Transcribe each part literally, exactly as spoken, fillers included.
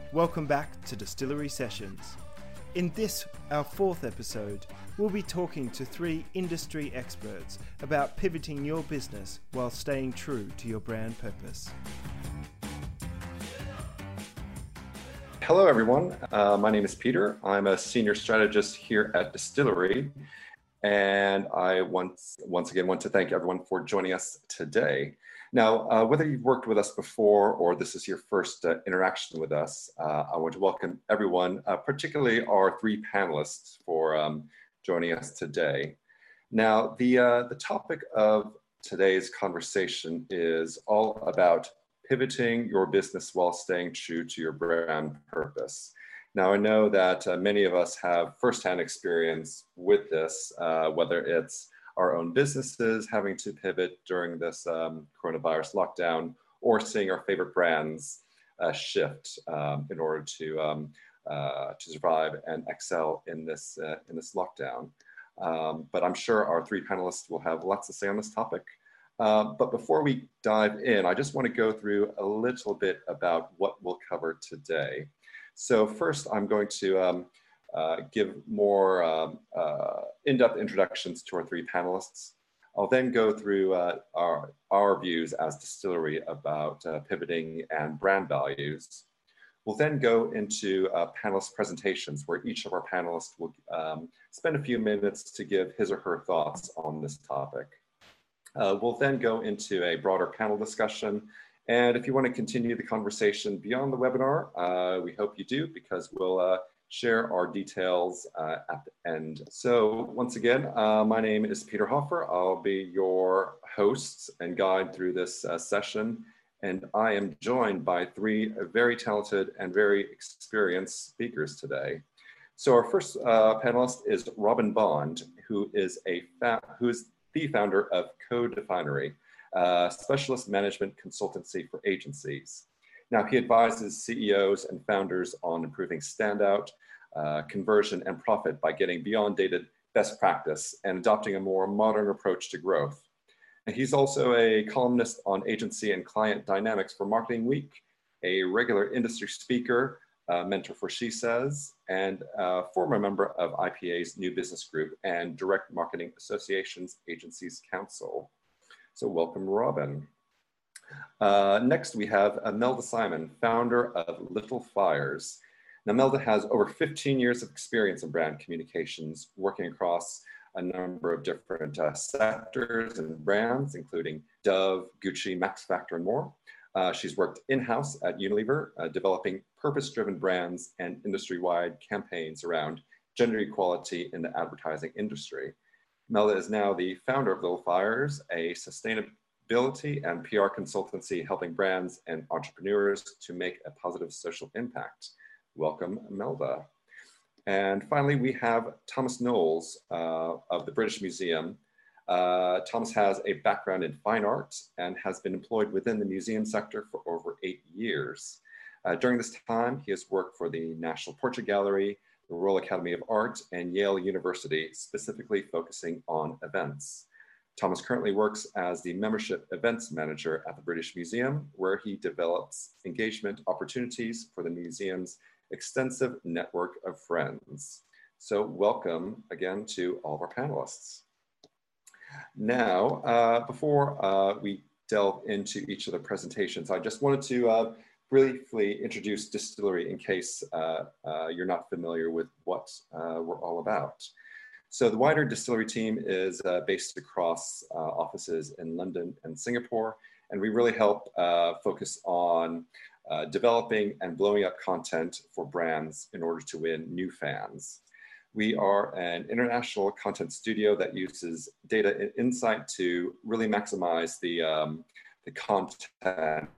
Welcome back to Distillery Sessions. In this, our fourth episode, we'll be talking to three industry experts about pivoting your business while staying true to your brand purpose. Hello, everyone. Uh, my name is Peter. I'm a senior strategist here at Distillery, and I once, once again want to thank everyone for joining us today. Now, uh, whether you've worked with us before or this is your first uh, interaction with us, uh, I want to welcome everyone, uh, particularly our three panelists, for um, joining us today. Now, the, uh, the topic of today's conversation is all about pivoting your business while staying true to your brand purpose. Now, I know that uh, many of us have firsthand experience with this, uh, whether it's our own businesses having to pivot during this um, coronavirus lockdown, or seeing our favorite brands uh, shift um, in order to um, uh, to survive and excel in this uh, in this lockdown. Um, but I'm sure our three panelists will have lots to say on this topic. Uh, but before we dive in, I just want to go through a little bit about what we'll cover today. So first, I'm going to um, Uh, give more um, uh, in-depth introductions to our three panelists. I'll then go through uh, our, our views as Distillery about uh, pivoting and brand values. We'll then go into uh, panelist presentations where each of our panelists will um, spend a few minutes to give his or her thoughts on this topic. Uh, we'll then go into a broader panel discussion. And if you want to continue the conversation beyond the webinar, uh, we hope you do, because we'll uh, share our details uh, at the end. So once again, uh, my name is Peter Hoffer. I'll be your host and guide through this uh, session. And I am joined by three very talented and very experienced speakers today. So our first uh, panelist is Robin Bond, who is, a who is the founder of Co-Definery, uh, specialist management consultancy for agencies. Now, he advises C E Os and founders on improving standout, uh, conversion, and profit by getting beyond dated best practice and adopting a more modern approach to growth. And he's also a columnist on agency and client dynamics for Marketing Week, a regular industry speaker, uh, mentor for She Says, and a former member of I P A's New Business Group and Direct Marketing Association's Agencies Council. So welcome, Robin. Uh, next, we have Melda Simon, founder of Little Fires. Now, Melda has over fifteen years of experience in brand communications, working across a number of different uh, sectors and brands, including Dove, Gucci, Max Factor, and more. Uh, she's worked in-house at Unilever, uh, developing purpose-driven brands and industry-wide campaigns around gender equality in the advertising industry. Melda is now the founder of Little Fires, a sustainable Ability and P R consultancy helping brands and entrepreneurs to make a positive social impact. Welcome, Melda. And finally, we have Thomas Knowles uh, of the British Museum. Uh, Thomas has a background in fine art and has been employed within the museum sector for over eight years. Uh, during this time, he has worked for the National Portrait Gallery, the Royal Academy of Art, and Yale University, specifically focusing on events. Thomas currently works as the membership events manager at the British Museum, where he develops engagement opportunities for the museum's extensive network of friends. So welcome again to all of our panelists. Now, uh, before uh, we delve into each of the presentations, I just wanted to uh, briefly introduce Distillery in case uh, uh, you're not familiar with what uh, we're all about. So the wider Distillery team is uh, based across uh, offices in London and Singapore, and we really help uh, focus on uh, developing and blowing up content for brands in order to win new fans. We are an international content studio that uses data and insight to really maximize the, um, the content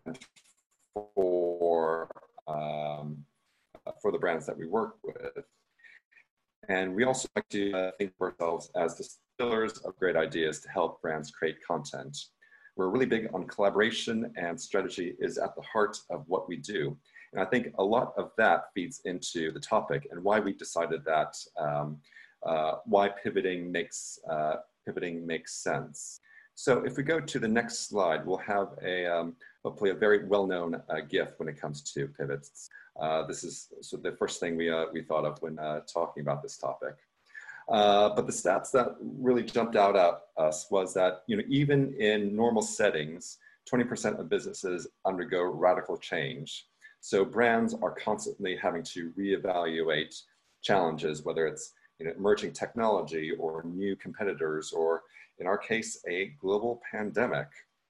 for, um, for the brands that we work with. And we also like to uh, think of ourselves as distillers of great ideas to help brands create content. We're really big on collaboration, and strategy is at the heart of what we do. And I think a lot of that feeds into the topic and why we decided that um, uh, why pivoting makes uh, pivoting makes sense. So if we go to the next slide, we'll have a um, hopefully a very well-known uh, GIF when it comes to pivots. Uh, this is so the first thing we, uh, we thought of when uh, talking about this topic. Uh, but the stats that really jumped out at us was that, you know, even in normal settings, twenty percent of businesses undergo radical change. So brands are constantly having to reevaluate challenges, whether it's, you know, emerging technology or new competitors, or in our case, a global pandemic.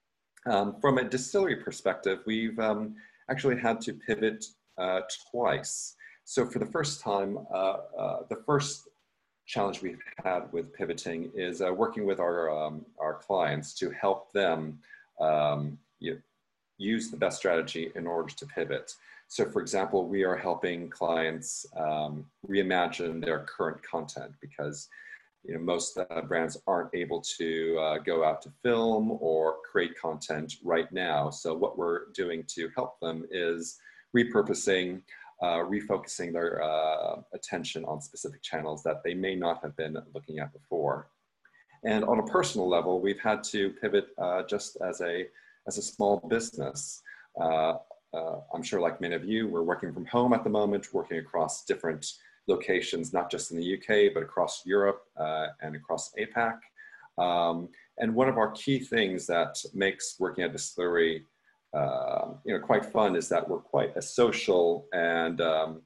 Um, from a distillery perspective, we've um, actually had to pivot uh, twice. So for the first time, uh, uh, the first challenge we've had with pivoting is uh, working with our, um, our clients to help them um, you know, use the best strategy in order to pivot. So for example, we are helping clients um, reimagine their current content, because you know, most uh, brands aren't able to uh, go out to film or create content right now. So what we're doing to help them is repurposing, uh, refocusing their uh, attention on specific channels that they may not have been looking at before. And on a personal level, we've had to pivot uh, just as a, as a small business. Uh, uh, I'm sure like many of you, we're working from home at the moment, working across different locations, not just in the U K, but across Europe uh, and across APAC. Um, and one of our key things that makes working at Distillery uh, you know, quite fun is that we're quite a social, and um,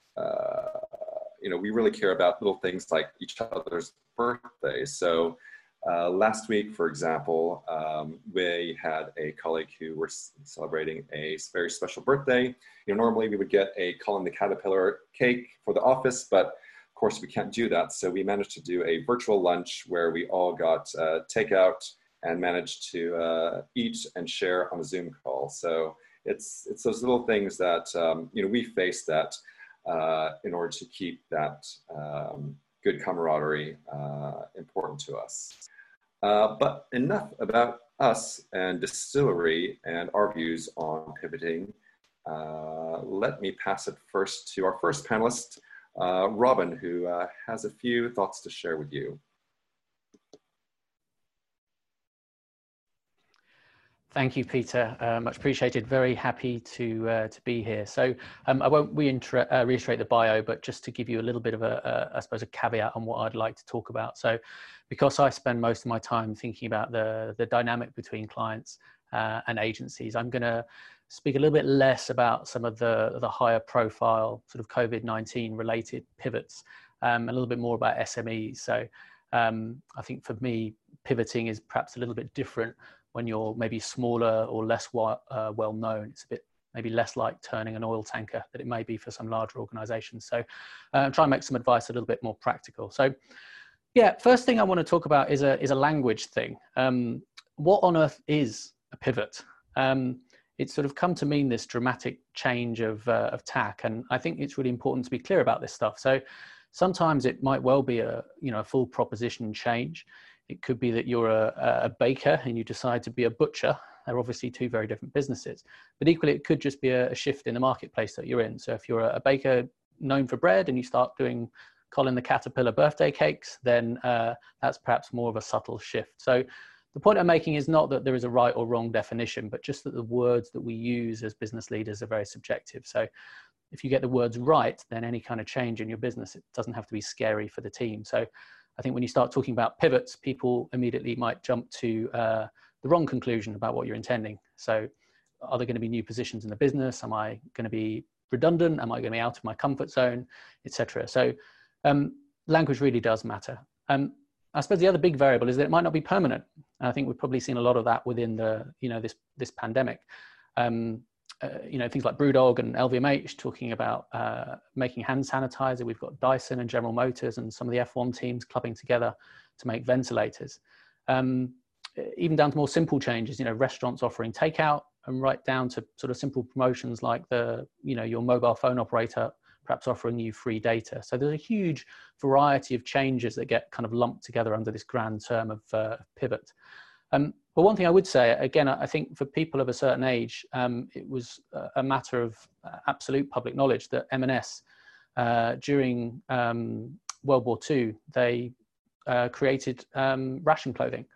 uh, you know, we really care about little things like each other's birthdays. So uh, last week, for example, um, we had a colleague who was celebrating a very special birthday. You know, normally we would get a Colin the Caterpillar cake for the office, but of course we can't do that. So we managed to do a virtual lunch where we all got uh, takeout and managed to uh, eat and share on a Zoom call. So it's, it's those little things that, um, you know, we face that uh, in order to keep that um, good camaraderie uh, important to us. Uh, but enough about us and Distillery and our views on pivoting. Uh, let me pass it first to our first panelist, uh, Robin, who uh, has a few thoughts to share with you. Thank you, Peter. Uh, much appreciated. Very happy to uh, to be here. So um, I won't reiterate, uh, reiterate the bio, but just to give you a little bit of a, a, I suppose, a caveat on what I'd like to talk about. So because I spend most of my time thinking about the, the dynamic between clients uh, and agencies, I'm going to speak a little bit less about some of the, the higher profile sort of COVID nineteen related pivots, um, a little bit more about S M Es. So um, I think for me, pivoting is perhaps a little bit different when you're maybe smaller or less uh, well known. It's a bit maybe less like turning an oil tanker than it may be for some larger organizations. So uh, try and make some advice a little bit more practical. So yeah, first thing I want to talk about is a, is a language thing. Um, what on earth is a pivot? Um, it's sort of come to mean this dramatic change of, uh, of tack. And I think it's really important to be clear about this stuff. So sometimes it might well be a, you know, a full proposition change. It could be that you're a, a baker and you decide to be a butcher. They're obviously two very different businesses, but equally it could just be a, a shift in the marketplace that you're in. So if you're a, a baker known for bread and you start doing Colin the Caterpillar birthday cakes, then uh, that's perhaps more of a subtle shift. So the point I'm making is not that there is a right or wrong definition, but just that the words that we use as business leaders are very subjective. So if you get the words right, then any kind of change in your business, it doesn't have to be scary for the team. So I think when you start talking about pivots, people immediately might jump to uh, the wrong conclusion about what you're intending. So are there going to be new positions in the business? Am I going to be redundant? Am I going to be out of my comfort zone, et cetera? So um, language really does matter. Um, I suppose the other big variable is that it might not be permanent. And I think we've probably seen a lot of that within the, you know, this, this pandemic. Um, Uh, you know, things like Brewdog and L V M H talking about uh, making hand sanitizer. We've got Dyson and General Motors and some of the F one teams clubbing together to make ventilators. Um, even down to more simple changes, you know, restaurants offering takeout, and right down to sort of simple promotions like the, you know, your mobile phone operator perhaps offering you free data. So there's a huge variety of changes that get kind of lumped together under this grand term of uh, pivot. Um, but one thing I would say, again, I think for people of a certain age, um, it was a matter of absolute public knowledge that M and S, uh, during um, World War Two, they uh, created um, ration clothing.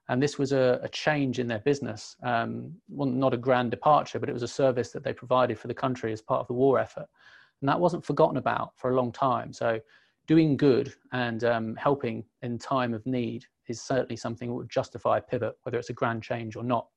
And this was a, a change in their business. Um, well, not a grand departure, but it was a service that they provided for the country as part of the war effort. And that wasn't forgotten about for a long time. So doing good and um, helping in time of need is certainly something that would justify a pivot, whether it's a grand change or not.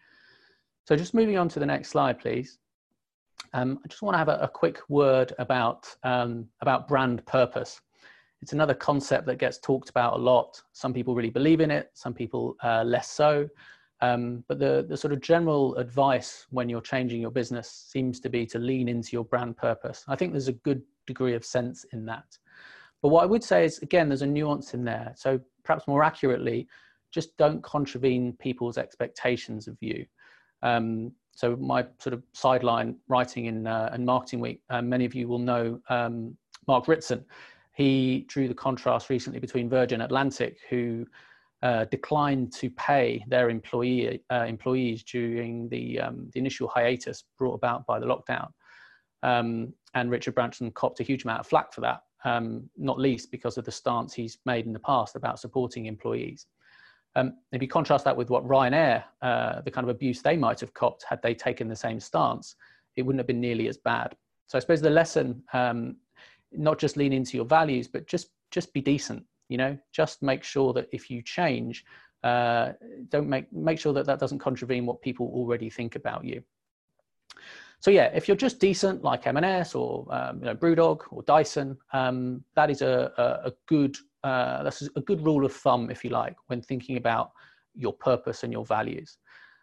So just moving on to the next slide, please. Um, I just want to have a, a quick word about, um, about brand purpose. It's another concept that gets talked about a lot. Some people really believe in it, some people uh, less so. Um, but the, the sort of general advice when you're changing your business seems to be to lean into your brand purpose. I think there's a good degree of sense in that. But what I would say is, again, there's a nuance in there. So perhaps more accurately, just don't contravene people's expectations of you. Um, so my sort of sideline writing in, uh, in Marketing Week, uh, many of you will know um, Mark Ritson. He drew the contrast recently between Virgin Atlantic, who uh, declined to pay their employee, uh, employees during the, um, the initial hiatus brought about by the lockdown. Um, and Richard Branson copped a huge amount of flack for that, um, not least because of the stance he's made in the past about supporting employees. Um, if you contrast that with what Ryanair, uh, the kind of abuse they might have copped had they taken the same stance, it wouldn't have been nearly as bad. So I suppose the lesson, um, not just lean into your values, but just just be decent. You know, just make sure that if you change, uh, don't make make sure that that doesn't contravene what people already think about you. So yeah, if you're just decent, like M and S or um, you know, Brewdog or Dyson, um, that is a, a, a good uh, that's a good rule of thumb, if you like, when thinking about your purpose and your values.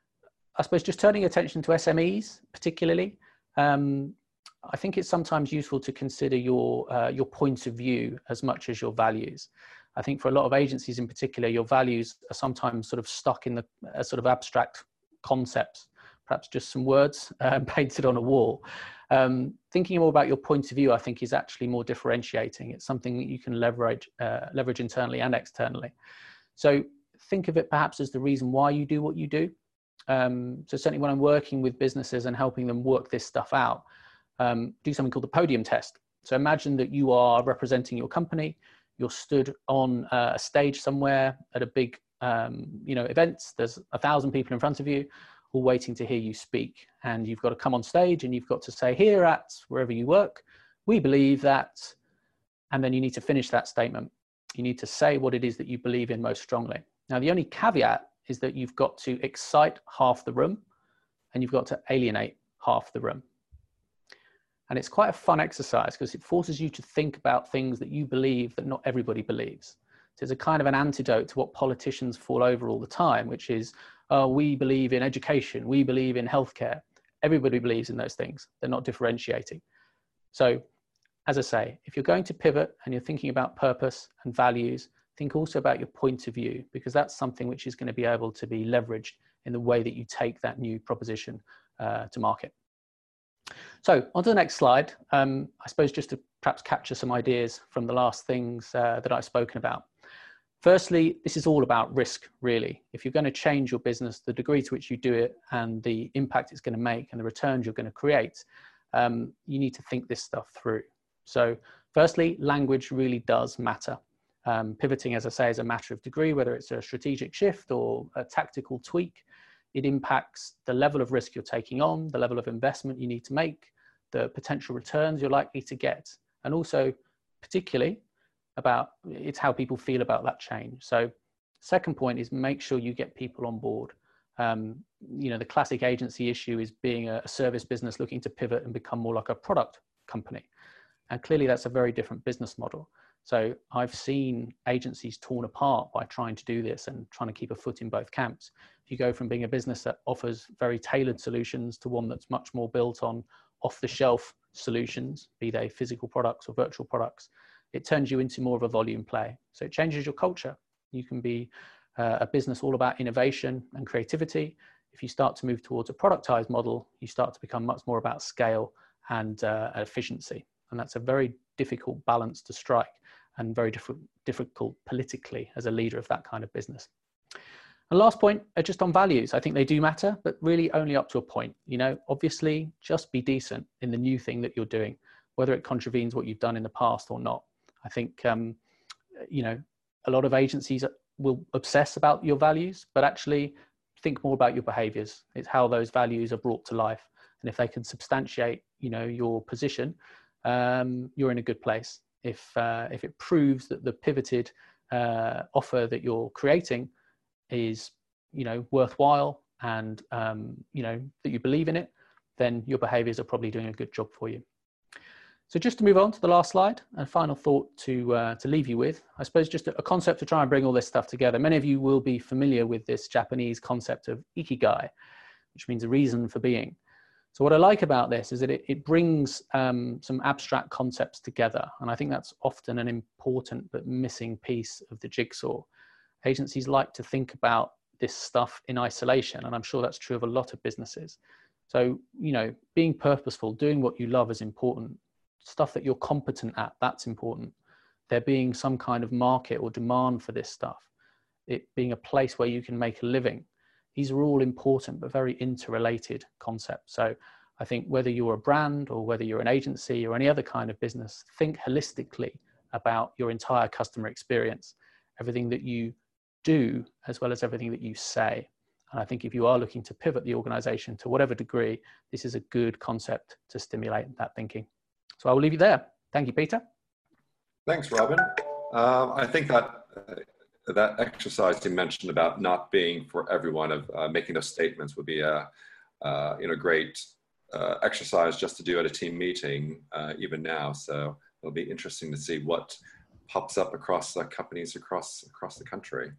I suppose just turning attention to S M Es, particularly. Um, I think it's sometimes useful to consider your uh, your point of view as much as your values. I think for a lot of agencies in particular, your values are sometimes sort of stuck in the uh, sort of abstract concepts, perhaps just some words uh, painted on a wall. Um, thinking more about your point of view, I think, is actually more differentiating. It's something that you can leverage, uh, leverage internally and externally. So think of it perhaps as the reason why you do what you do. Um, so certainly when I'm working with businesses and helping them work this stuff out, Um, do something called the podium test. So imagine that you are representing your company, you're stood on uh, a stage somewhere at a big, um, you know, event. There's a thousand people in front of you, all waiting to hear you speak. And you've got to come on stage and you've got to say, here at wherever you work, we believe that, and then you need to finish that statement. You need to say what it is that you believe in most strongly. Now, the only caveat is that you've got to excite half the room and you've got to alienate half the room. And it's quite a fun exercise because it forces you to think about things that you believe that not everybody believes. So it's a kind of an antidote to what politicians fall over all the time, which is, oh, we believe in education, we believe in healthcare. Everybody believes in those things. They're not differentiating. So as I say, if you're going to pivot and you're thinking about purpose and values, think also about your point of view, because that's something which is going to be able to be leveraged in the way that you take that new proposition uh, to market. So on to the next slide, um, I suppose just to perhaps capture some ideas from the last things uh, that I've spoken about. Firstly, this is all about risk, really. If you're going to change your business, the degree to which you do it and the impact it's going to make and the returns you're going to create, um, you need to think this stuff through. So firstly, language really does matter. Um, pivoting, as I say, is a matter of degree, whether it's a strategic shift or a tactical tweak. It impacts the level of risk you're taking on, the level of investment you need to make, the potential returns you're likely to get, and also particularly about it's how people feel about that change. So second point is make sure you get people on board. Um, you know, the classic agency issue is being a, a service business looking to pivot and become more like a product company. And clearly that's a very different business model. So I've seen agencies torn apart by trying to do this and trying to keep a foot in both camps. If you go from being a business that offers very tailored solutions to one that's much more built on off-the-shelf solutions, be they physical products or virtual products, it turns you into more of a volume play. So it changes your culture. You can be uh, a business all about innovation and creativity. If you start to move towards a productized model, you start to become much more about scale and uh, efficiency. And that's a very difficult balance to strike and very diff difficult politically as a leader of that kind of business. And last point, uh, just on values, I think they do matter, but really only up to a point. You know, obviously just be decent in the new thing that you're doing, whether it contravenes what you've done in the past or not. I think, um, you know, a lot of agencies will obsess about your values, but actually think more about your behaviors. It's how those values are brought to life. And if they can substantiate, you know, your position, um, you're in a good place. If, uh, if it proves that the pivoted uh, offer that you're creating is, you know, worthwhile and, um, you know, that you believe in it, then your behaviors are probably doing a good job for you. So just to move on to the last slide, a final thought to, uh, to leave you with, I suppose just a, a concept to try and bring all this stuff together. Many of you will be familiar with this Japanese concept of ikigai, which means a reason for being. So what I like about this is that it, it brings um, some abstract concepts together. And I think that's often an important but missing piece of the jigsaw. Agencies like to think about this stuff in isolation, and I'm sure that's true of a lot of businesses. So, you know, being purposeful, doing what you love is important. Stuff that you're competent at, that's important. There being some kind of market or demand for this stuff. It being a place where you can make a living. These are all important, but very interrelated concepts. So I think whether you're a brand or whether you're an agency or any other kind of business, think holistically about your entire customer experience, everything that you do, as well as everything that you say. And I think if you are looking to pivot the organization to whatever degree, this is a good concept to stimulate that thinking. So I will leave you there. Thank you, Peter. Thanks, Robin. Um, I think that uh, that exercise you mentioned about not being for everyone, of uh, making those statements, would be a uh, you know great uh, exercise just to do at a team meeting, uh, even now. So it'll be interesting to see what pops up across uh, companies across across the country.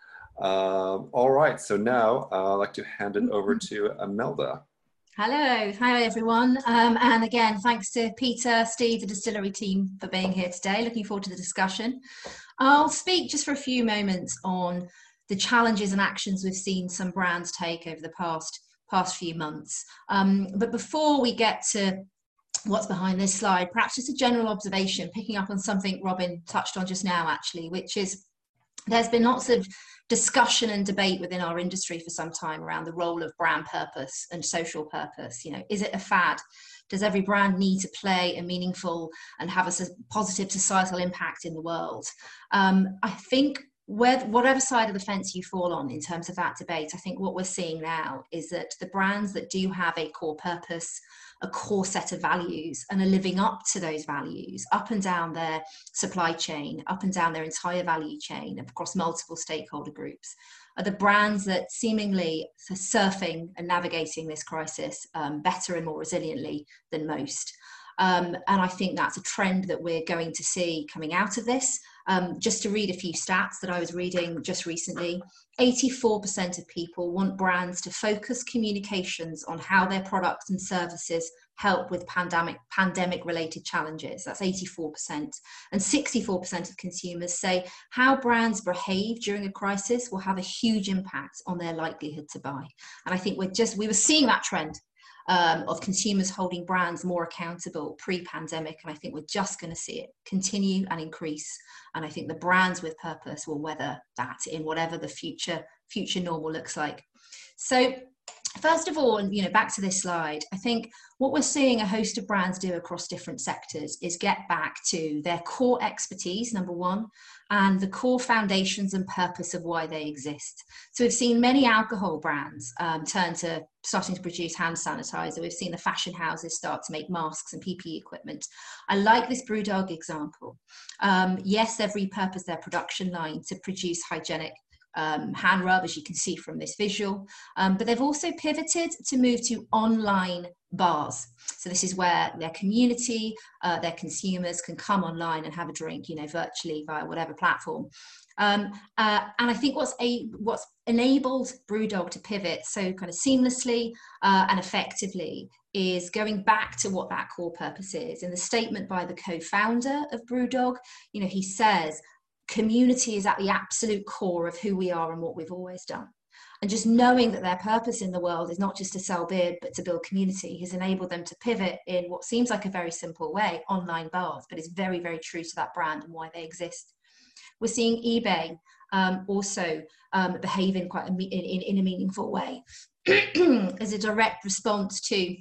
Um, all right, so now uh, I'd like to hand it over to Imelda. Hello, hi everyone. Um, and again, thanks to Peter, Steve, the Distillery team for being here today. Looking forward to the discussion. I'll speak just for a few moments on the challenges and actions we've seen some brands take over the past, past few months. Um, but before we get to what's behind this slide, perhaps just a general observation, picking up on something Robin touched on just now, actually, which is there's been lots of discussion and debate within our industry for some time around the role of brand purpose and social purpose. You know, is it a fad? Does every brand need to play a meaningful and have a positive societal impact in the world? Um, I think where, whatever side of the fence you fall on in terms of that debate, I think what we're seeing now is that the brands that do have a core purpose, a core set of values, and are living up to those values up and down their supply chain, up and down their entire value chain across multiple stakeholder groups, are the brands that seemingly are surfing and navigating this crisis um, better and more resiliently than most. Um, and I think that's a trend that we're going to see coming out of this. Um, just to read a few stats that I was reading just recently, eighty-four percent of people want brands to focus communications on how their products and services help with pandemic pandemic related challenges. That's eighty-four percent. And sixty-four percent of consumers say how brands behave during a crisis will have a huge impact on their likelihood to buy. And I think we're just, we were seeing that trend Um, of consumers holding brands more accountable pre-pandemic, and I think we're just going to see it continue and increase. And I think the brands with purpose will weather that in whatever the future future normal looks like. So first of all, and you know, back to this slide, I think what we're seeing a host of brands do across different sectors is get back to their core expertise, number one, and the core foundations and purpose of why they exist. So we've seen many alcohol brands um, turn to starting to produce hand sanitizer. We've seen the fashion houses start to make masks and P P E equipment. I like this BrewDog example. Um, yes, they've repurposed their production line to produce hygienic Um, hand rub, as you can see from this visual, um, but they've also pivoted to move to online bars. So this is where their community, uh, their consumers can come online and have a drink, you know, virtually via whatever platform. Um, uh, and I think what's a what's enabled BrewDog to pivot so kind of seamlessly uh, and effectively is going back to what that core purpose is. In the statement by the co-founder of BrewDog, you know, he says, community is at the absolute core of who we are and what we've always done. And just knowing that their purpose in the world is not just to sell beer, but to build community has enabled them to pivot in what seems like a very simple way, online bars, but it's very, very true to that brand and why they exist. We're seeing eBay um, also um, behave in quite a, in, in a meaningful way as a direct response to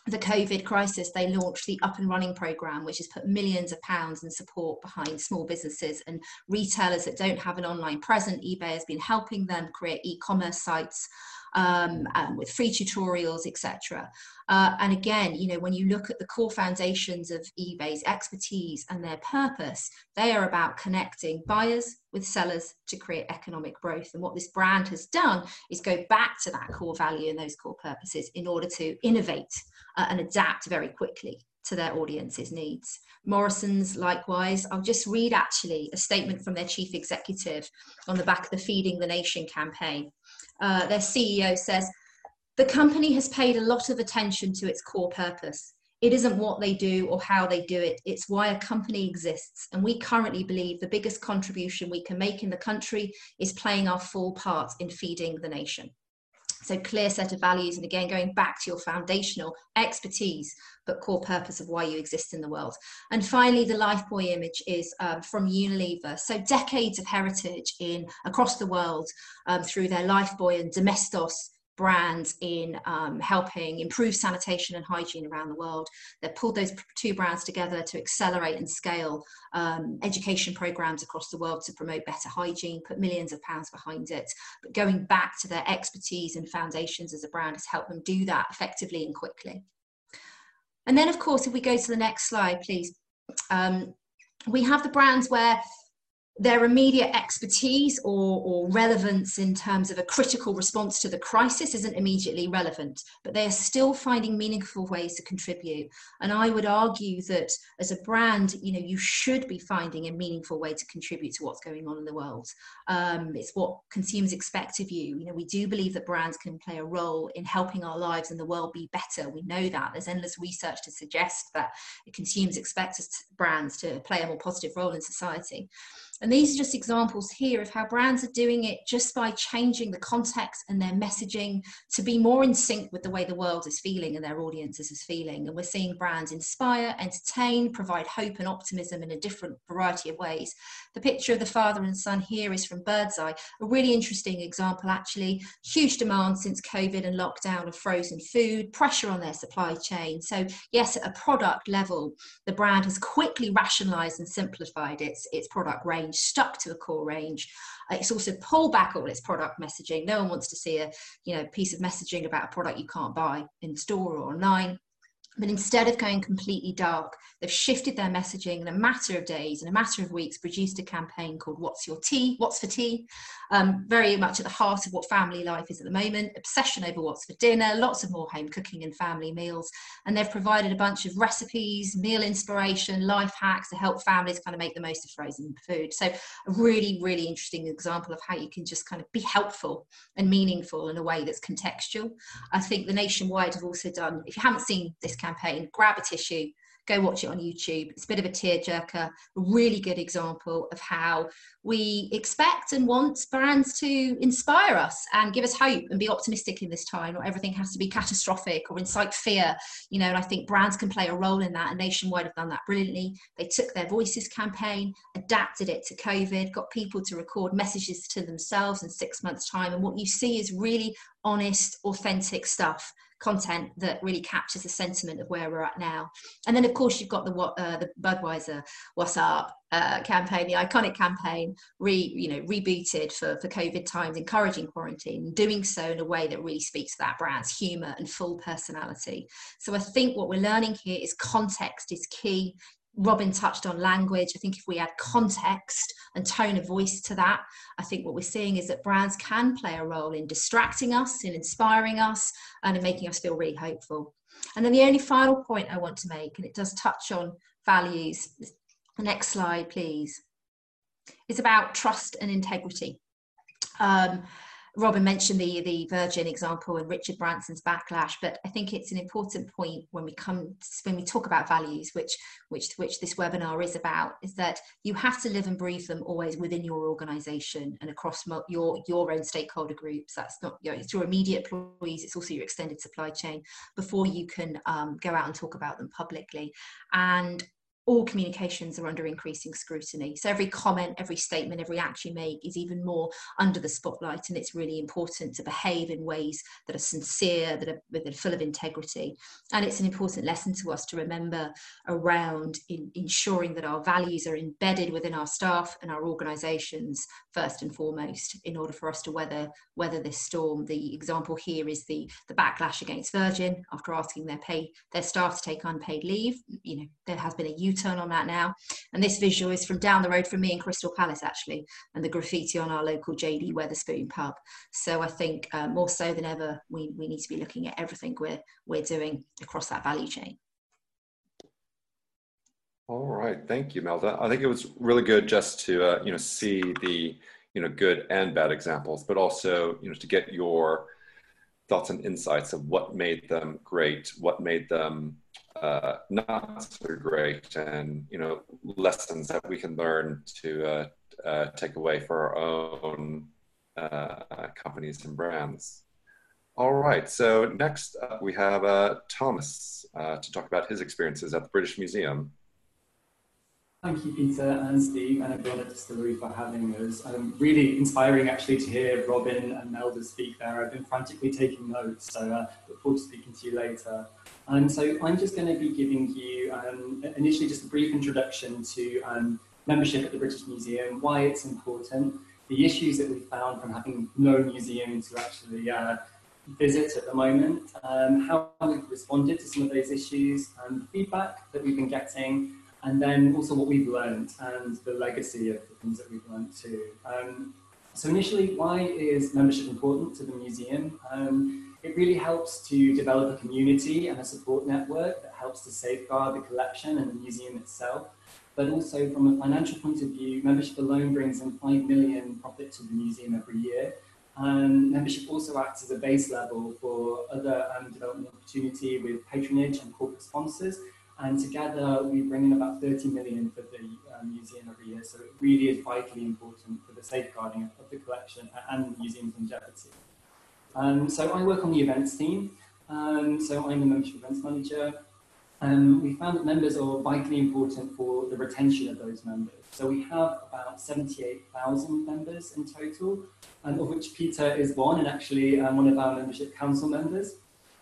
the COVID crisis, they launched the Up and Running programme, which has put millions of pounds in support behind small businesses and retailers that don't have an online presence. eBay has been helping them create e-commerce sites um, um, with free tutorials, et cetera. Uh, and again, you know, when you look at the core foundations of eBay's expertise and their purpose, they are about connecting buyers with sellers to create economic growth. And what this brand has done is go back to that core value and those core purposes in order to innovate uh, and adapt very quickly to their audience's needs. Morrison's likewise. I'll just read actually a statement from their chief executive on the back of the Feeding the Nation campaign. Uh, their C E O says, "The company has paid a lot of attention to its core purpose. It isn't what they do or how they do it. It's why a company exists. And we currently believe the biggest contribution we can make in the country is playing our full part in feeding the nation." So clear set of values. And again, going back to your foundational expertise, but core purpose of why you exist in the world. And finally, the Lifebuoy image is um, from Unilever. So decades of heritage in across the world um, through their Lifebuoy and Domestos brands in um, helping improve sanitation and hygiene around the world. They've pulled those two brands together to accelerate and scale um, education programs across the world to promote better hygiene, put millions of pounds behind it. But going back to their expertise and foundations as a brand has helped them do that effectively and quickly. And then, of course, if we go to the next slide, please, um, we have the brands where their immediate expertise or, or relevance in terms of a critical response to the crisis isn't immediately relevant, but they are still finding meaningful ways to contribute. And I would argue that as a brand, you know, you should be finding a meaningful way to contribute to what's going on in the world. Um, it's what consumers expect of you. You know, we do believe that brands can play a role in helping our lives and the world be better. We know that. There's endless research to suggest that consumers expect us to, brands to play a more positive role in society. And these are just examples here of how brands are doing it just by changing the context and their messaging to be more in sync with the way the world is feeling and their audiences is feeling. And we're seeing brands inspire, entertain, provide hope and optimism in a different variety of ways. The picture of the father and son here is from Birdseye, a really interesting example actually. Huge demand since COVID and lockdown of frozen food, pressure on their supply chain. So yes, at a product level, the brand has quickly rationalized and simplified its, its product range, stuck to a core range. Uh, it's also pulled back all its product messaging. No one wants to see a you know piece of messaging about a product you can't buy in store or online. But instead of going completely dark, they've shifted their messaging in a matter of days, in a matter of weeks, produced a campaign called What's Your Tea? What's for Tea? Um, very much at the heart of what family life is at the moment, obsession over what's for dinner, lots of more home cooking and family meals. And they've provided a bunch of recipes, meal inspiration, life hacks to help families kind of make the most of frozen food. So a really, really interesting example of how you can just kind of be helpful and meaningful in a way that's contextual. I think the Nationwide have also done, if you haven't seen this campaign, grab a tissue, go watch it on YouTube. It's a bit of a tearjerker, a really good example of how we expect and want brands to inspire us and give us hope and be optimistic in this time. Not everything has to be catastrophic or incite fear, you know, and I think brands can play a role in that, and Nationwide have done that brilliantly. They took their Voices campaign, adapted it to COVID, got people to record messages to themselves in six months' time, and what you see is really honest, authentic stuff, content that really captures the sentiment of where we're at now. And then of course you've got the uh, the Budweiser What's Up uh, campaign, the iconic campaign, re you know rebooted for for COVID times, encouraging quarantine, doing so in a way that really speaks to that brand's humor and full personality. So I think what we're learning here is context is key. Robin touched on language. I think if we add context and tone of voice to that, I think what we're seeing is that brands can play a role in distracting us, in inspiring us, and in making us feel really hopeful. And then the only final point I want to make, and it does touch on values, the next slide please, is about trust and integrity. Um, Robin mentioned the, the Virgin example and Richard Branson's backlash, but I think it's an important point when we come when we talk about values, which which which this webinar is about, is that you have to live and breathe them always within your organisation and across your your own stakeholder groups. That's not you know, it's your immediate employees, it's also your extended supply chain before you can um, go out and talk about them publicly. And all communications are under increasing scrutiny. So every comment, every statement, every act you make is even more under the spotlight, and it's really important to behave in ways that are sincere, that are, that are full of integrity. And it's an important lesson to us to remember around in, ensuring that our values are embedded within our staff and our organisations first and foremost, in order for us to weather weather this storm. The example here is the the backlash against Virgin after asking their pay their staff to take unpaid leave. You know, there has been a U-turn on that now, and this visual is from down the road from me in Crystal Palace actually, and the graffiti on our local J D Wetherspoon pub. So I think uh, more so than ever, we we need to be looking at everything we're we're doing across that value chain. All right, thank you, Melda. I think it was really good just to uh, you know see the you know good and bad examples, but also you know to get your thoughts and insights of what made them great, what made them uh, not so great, and you know lessons that we can learn to uh, uh, take away for our own uh, companies and brands. All right, so next up we have uh, Thomas uh, to talk about his experiences at the British Museum. Thank you, Peter and Steve and everyone at Distillery for having us. Um, really inspiring actually to hear Robin and Melda speak there. I've been frantically taking notes, so uh, look forward to speaking to you later. And so I'm just going to be giving you um, initially just a brief introduction to um, membership at the British Museum, why it's important, the issues that we found from having no museum to actually uh, visit at the moment, um, how we've responded to some of those issues, and the feedback that we've been getting, and then also what we've learned and the legacy of the things that we've learned too. Um, so initially, why is membership important to the museum? Um, it really helps to develop a community and a support network that helps to safeguard the collection and the museum itself. But also from a financial point of view, membership alone brings in five million profit to the museum every year. Um, membership also acts as a base level for other um, development opportunity with patronage and corporate sponsors. And together we bring in about thirty million for the um, museum every year. So it really is vitally important for the safeguarding of the collection and the museum's longevity. Um, so I work on the events team. Um, so I'm the membership events manager. Um, we found that members are vitally important for the retention of those members. So we have about seventy-eight thousand members in total, um, of which Peter is one, and actually um, one of our membership council members.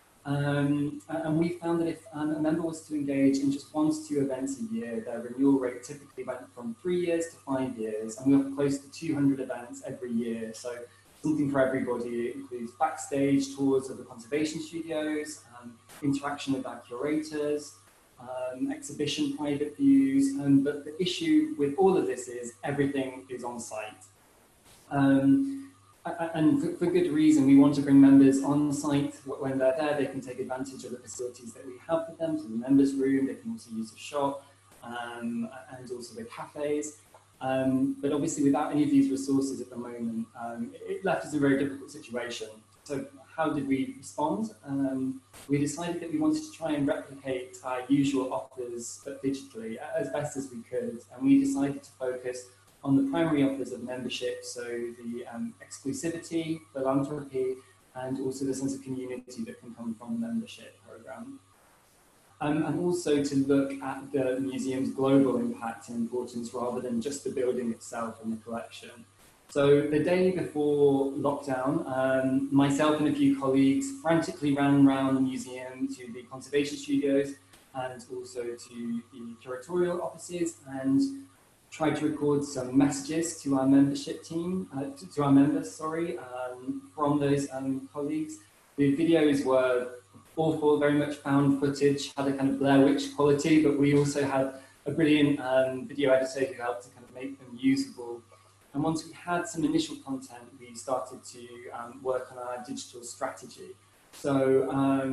Um, and we found that if um, a member was to engage in just one to two events a year, their renewal rate typically went from three years to five years, and we have close to two hundred events every year. So something for everybody. It includes backstage tours of the conservation studios, um, interaction with our curators, um, exhibition private views, um, but the issue with all of this is everything is on site. Um, And for, for good reason, we want to bring members on site. When they're there, they can take advantage of the facilities that we have for them, so the members' room, they can also use the shop, um, and also the cafes. Um, but obviously, without any of these resources at the moment, um, it left us in a very difficult situation. So how did we respond? Um, we decided that we wanted to try and replicate our usual offers, but digitally, as best as we could. And we decided to focus on the primary offers of membership, so the um, exclusivity, philanthropy, and also the sense of community that can come from the membership program. Um, and also to look at the museum's global impact and importance rather than just the building itself and the collection. So the day before lockdown, um, myself and a few colleagues frantically ran around the museum to the conservation studios and also to the curatorial offices, and tried to record some messages to our membership team, uh, to, to our members, sorry, um, from those um, colleagues. The videos were awful, very much found footage, had a kind of Blair Witch quality, but we also had a brilliant um, video editor who helped to kind of make them usable. And once we had some initial content, we started to um, work on our digital strategy. So um,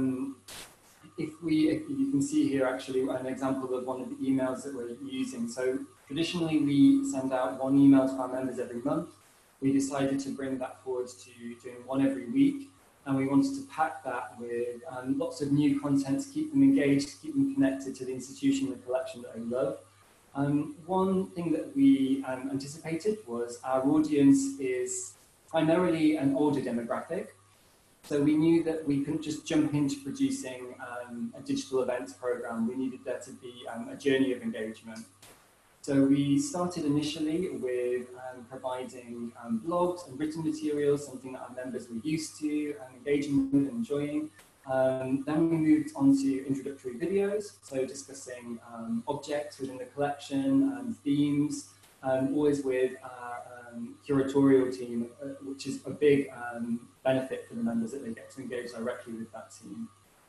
if we, if you can see here actually an example of one of the emails that we're using. So traditionally, we send out one email to our members every month. We decided to bring that forward to doing one every week, and we wanted to pack that with um, lots of new content to keep them engaged, to keep them connected to the institution and the collection that they love. Um, one thing that we um, anticipated was our audience is primarily an older demographic, So we knew that we couldn't just jump into producing um, a digital events program. We needed there to be um, a journey of engagement. So we started initially with um, providing um, blogs and written materials, something that our members were used to and engaging with and enjoying. Um, then we moved on to introductory videos, so discussing um, objects within the collection and themes, um, always with our um, curatorial team, uh, which is a big um, benefit for the members that they get to engage directly with that team.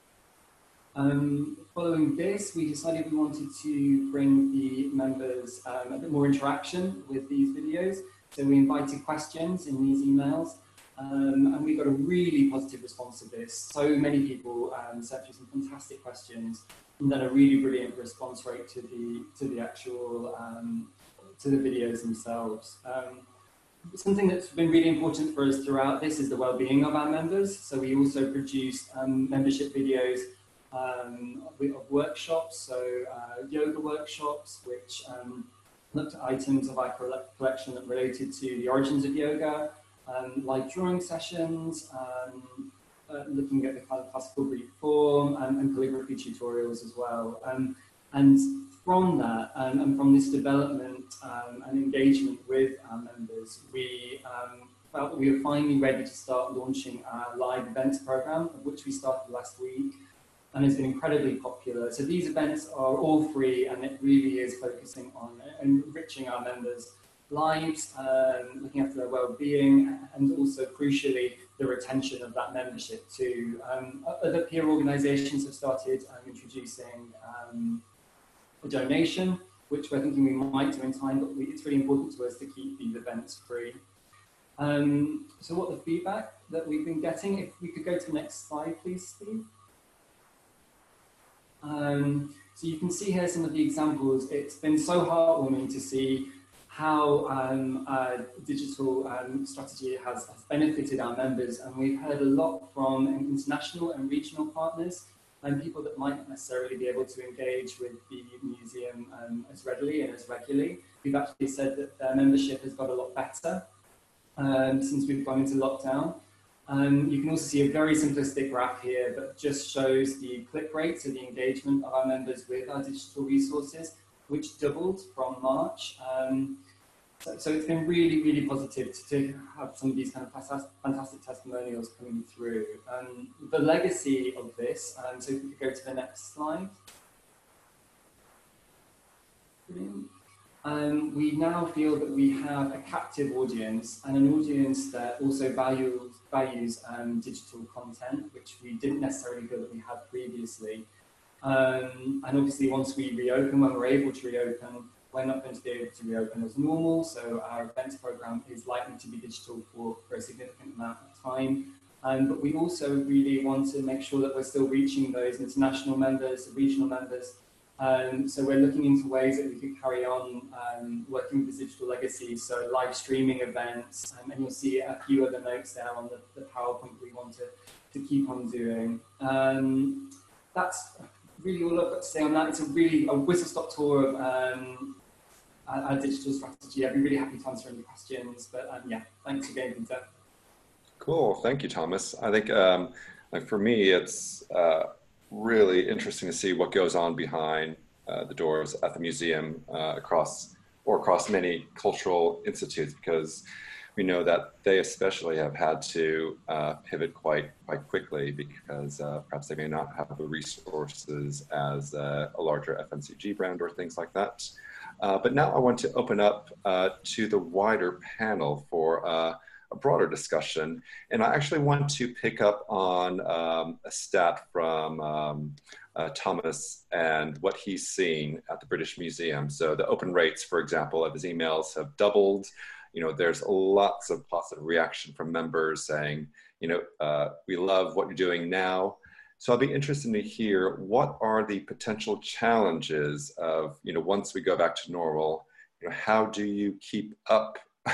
Um, following this, we decided we wanted to bring the members um, a bit more interaction with these videos. So we invited questions in these emails, um, and we got a really positive response to this. So many people um, sent through some fantastic questions, and then a really brilliant response rate to the to the actual um, to the videos themselves. Um, something that's been really important for us throughout this is the well-being of our members. So we also produced um, membership videos Um, of workshops, so uh, yoga workshops, which um, looked at items of our collection that related to the origins of yoga, um, live drawing sessions, um, uh, looking at the kind of classical Greek form, and, and calligraphy tutorials as well. Um, and from that, um, and from this development um, and engagement with our members, we um, felt that we were finally ready to start launching our live events program, of which we started last week, and has been incredibly popular. So these events are all free, and it really is focusing on enriching our members' lives, um, looking after their well-being, and also crucially the retention of that membership too. Um, other peer organisations have started um, introducing um, a donation, which we're thinking we might do in time, but we, it's really important to us to keep these events free. Um, so what the feedback that we've been getting, if we could go to the next slide, please, Steve. Um, so you can see here some of the examples. It's been so heartwarming to see how um, our digital um, strategy has, has benefited our members, and we've heard a lot from international and regional partners and people that might not necessarily be able to engage with the museum um, as readily and as regularly. We've actually said that their membership has got a lot better um, since we've gone into lockdown. Um, you can also see a very simplistic graph here that just shows the click rate, so the engagement of our members with our digital resources, which doubled from March. Um, so, so it's been really, really positive to, to have some of these kind of fantastic testimonials coming through. Um, the legacy of this, um, so if we could go to the next slide. Brilliant. Um, we now feel that we have a captive audience, and an audience that also values, values um, digital content, which we didn't necessarily feel that we had previously. Um, and obviously once we reopen, when we're able to reopen, we're not going to be able to reopen as normal, so our events program is likely to be digital for, for a significant amount of time. Um, but we also really want to make sure that we're still reaching those international members, regional members. Um, so we're looking into ways that we could carry on um, working with the digital legacy, so live streaming events, um, and you'll see a few other notes there on the, the PowerPoint we want to, to keep on doing. Um, that's really all I've got to say on that. It's a really a whistle-stop tour of um, our, our digital strategy. I'd be really happy to answer any questions, but um, yeah, thanks again, Peter. Cool, thank you, Thomas. I think um, like for me, it's uh, really interesting to see what goes on behind uh, the doors at the museum uh, across or across many cultural institutes, because we know that they especially have had to uh, pivot quite quite quickly, because uh, perhaps they may not have the resources as uh, a larger F M C G brand or things like that. Uh, but now I want to open up uh, to the wider panel for uh, a broader discussion. And I actually want to pick up on um, a stat from um, uh, Thomas and what he's seeing at the British Museum. So the open rates, for example, of his emails have doubled. You know, there's lots of positive reaction from members saying, you know, uh, we love what you're doing now. So I'll be interested to hear, what are the potential challenges of, you know, once we go back to normal, you know, how do you keep up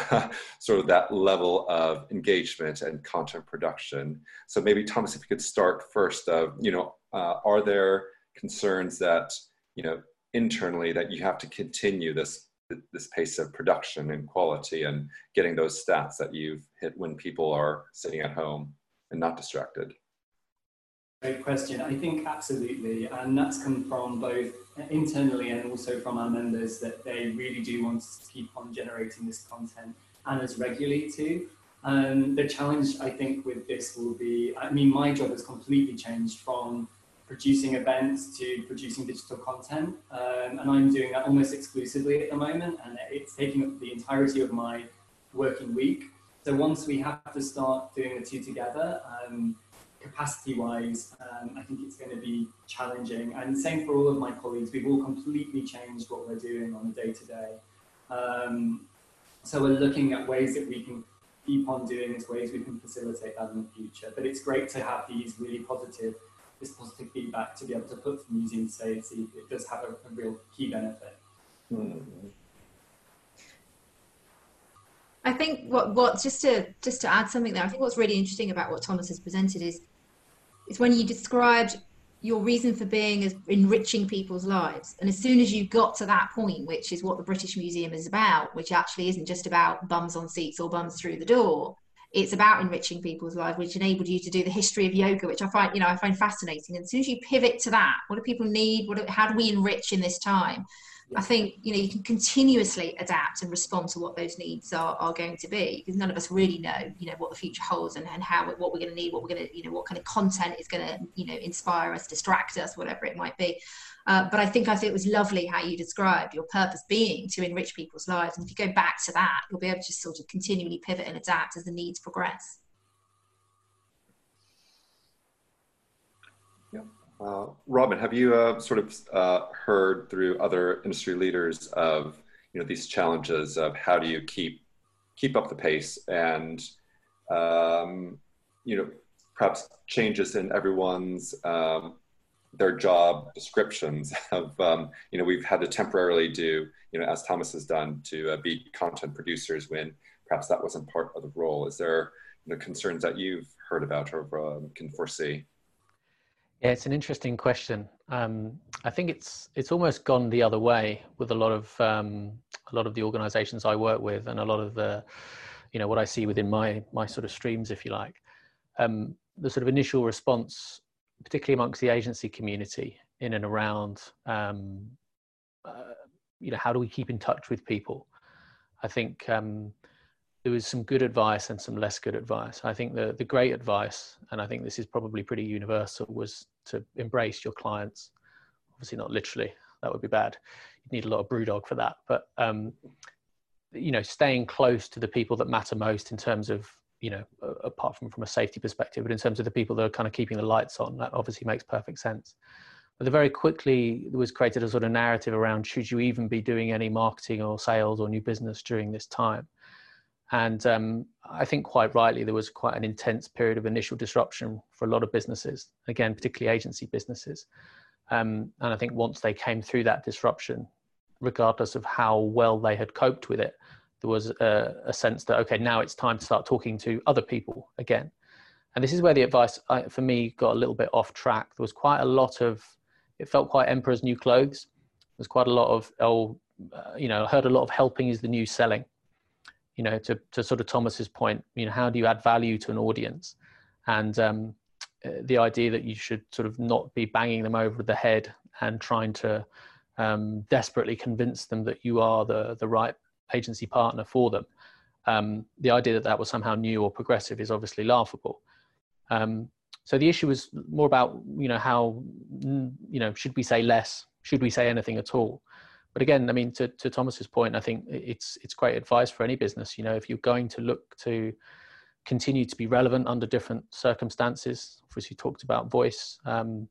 sort of that level of engagement and content production? So maybe Thomas, if you could start first of, you know, uh, are there concerns that, you know, internally that you have to continue this, this pace of production and quality and getting those stats that you've hit when people are sitting at home and not distracted? Great question. I think absolutely. And that's come from both internally and also from our members, that they really do want us to keep on generating this content, and as regularly too. Um, the challenge, I think, with this will be, I mean, my job has completely changed from producing events to producing digital content. Um, and I'm doing that almost exclusively at the moment. And it's taking up the entirety of my working week. So once we have to start doing the two together, um, capacity-wise, um, I think it's going to be challenging. And same for all of my colleagues. We've all completely changed what we're doing on a day-to-day. Um, so we're looking at ways that we can keep on doing this, ways we can facilitate that in the future. But it's great to have these really positive, this positive feedback to be able to put to the museum to say it's, it does have a, a real key benefit. Mm-hmm. I think what, what just to just to add something there, I think what's really interesting about what Thomas has presented is is when you described your reason for being as enriching people's lives. And as soon as you got to that point, which is what the British Museum is about, which actually isn't just about bums on seats or bums through the door, it's about enriching people's lives, which enabled you to do the history of yoga, which I find, you know, I find fascinating. And as soon as you pivot to that, what do people need? What do, how do we enrich in this time? I think, you know, you can continuously adapt and respond to what those needs are, are going to be, because none of us really know, you know, what the future holds and, and how, what we're going to need, what we're going to, you know, what kind of content is going to, you know, inspire us, distract us, whatever it might be. Uh, but I think, I think it was lovely how you described your purpose being to enrich people's lives. And if you go back to that, you'll be able to sort of continually pivot and adapt as the needs progress. Yeah. Uh, Robin, have you uh, sort of uh, heard through other industry leaders of, you know, these challenges of how do you keep keep up the pace and, um, you know, perhaps changes in everyone's um, their job descriptions of, um, you know, we've had to temporarily do, you know, as Thomas has done, to uh, be content producers when perhaps that wasn't part of the role. Is there, you know, concerns that you've heard about or uh, can foresee? Yeah, it's an interesting question. Um, I think it's it's almost gone the other way with a lot of um, a lot of the organisations I work with, and a lot of the, you know, what I see within my my sort of streams, if you like. Um, the sort of initial response, particularly amongst the agency community, in and around, um, uh, you know, how do we keep in touch with people? I think um, there was some good advice and some less good advice. I think the the great advice, and I think this is probably pretty universal, was to embrace your clients. Obviously not literally, that would be bad. You'd need a lot of BrewDog for that. But, um, you know, staying close to the people that matter most in terms of, you know, apart from from a safety perspective, but in terms of the people that are kind of keeping the lights on, that obviously makes perfect sense. But very quickly there was created a sort of narrative around, should you even be doing any marketing or sales or new business during this time? And um, I think quite rightly, there was quite an intense period of initial disruption for a lot of businesses, again, particularly agency businesses. Um, and I think once they came through that disruption, regardless of how well they had coped with it, there was a, a sense that, okay, now it's time to start talking to other people again. And this is where the advice uh, for me got a little bit off track. There was quite a lot of, it felt quite Emperor's New Clothes. There's quite a lot of, oh, uh, you know, I heard a lot of helping is the new selling. You know, to, to sort of Thomas's point, you know, how do you add value to an audience? And um, the idea that you should sort of not be banging them over the head and trying to um, desperately convince them that you are the, the right agency partner for them. Um, the idea that that was somehow new or progressive is obviously laughable. Um, so the issue was more about, you know, how, you know, should we say less? Should we say anything at all? But again, I mean, to, to Thomas's point, I think it's it's great advice for any business. You know, if you're going to look to continue to be relevant under different circumstances, obviously you talked about voice. Um,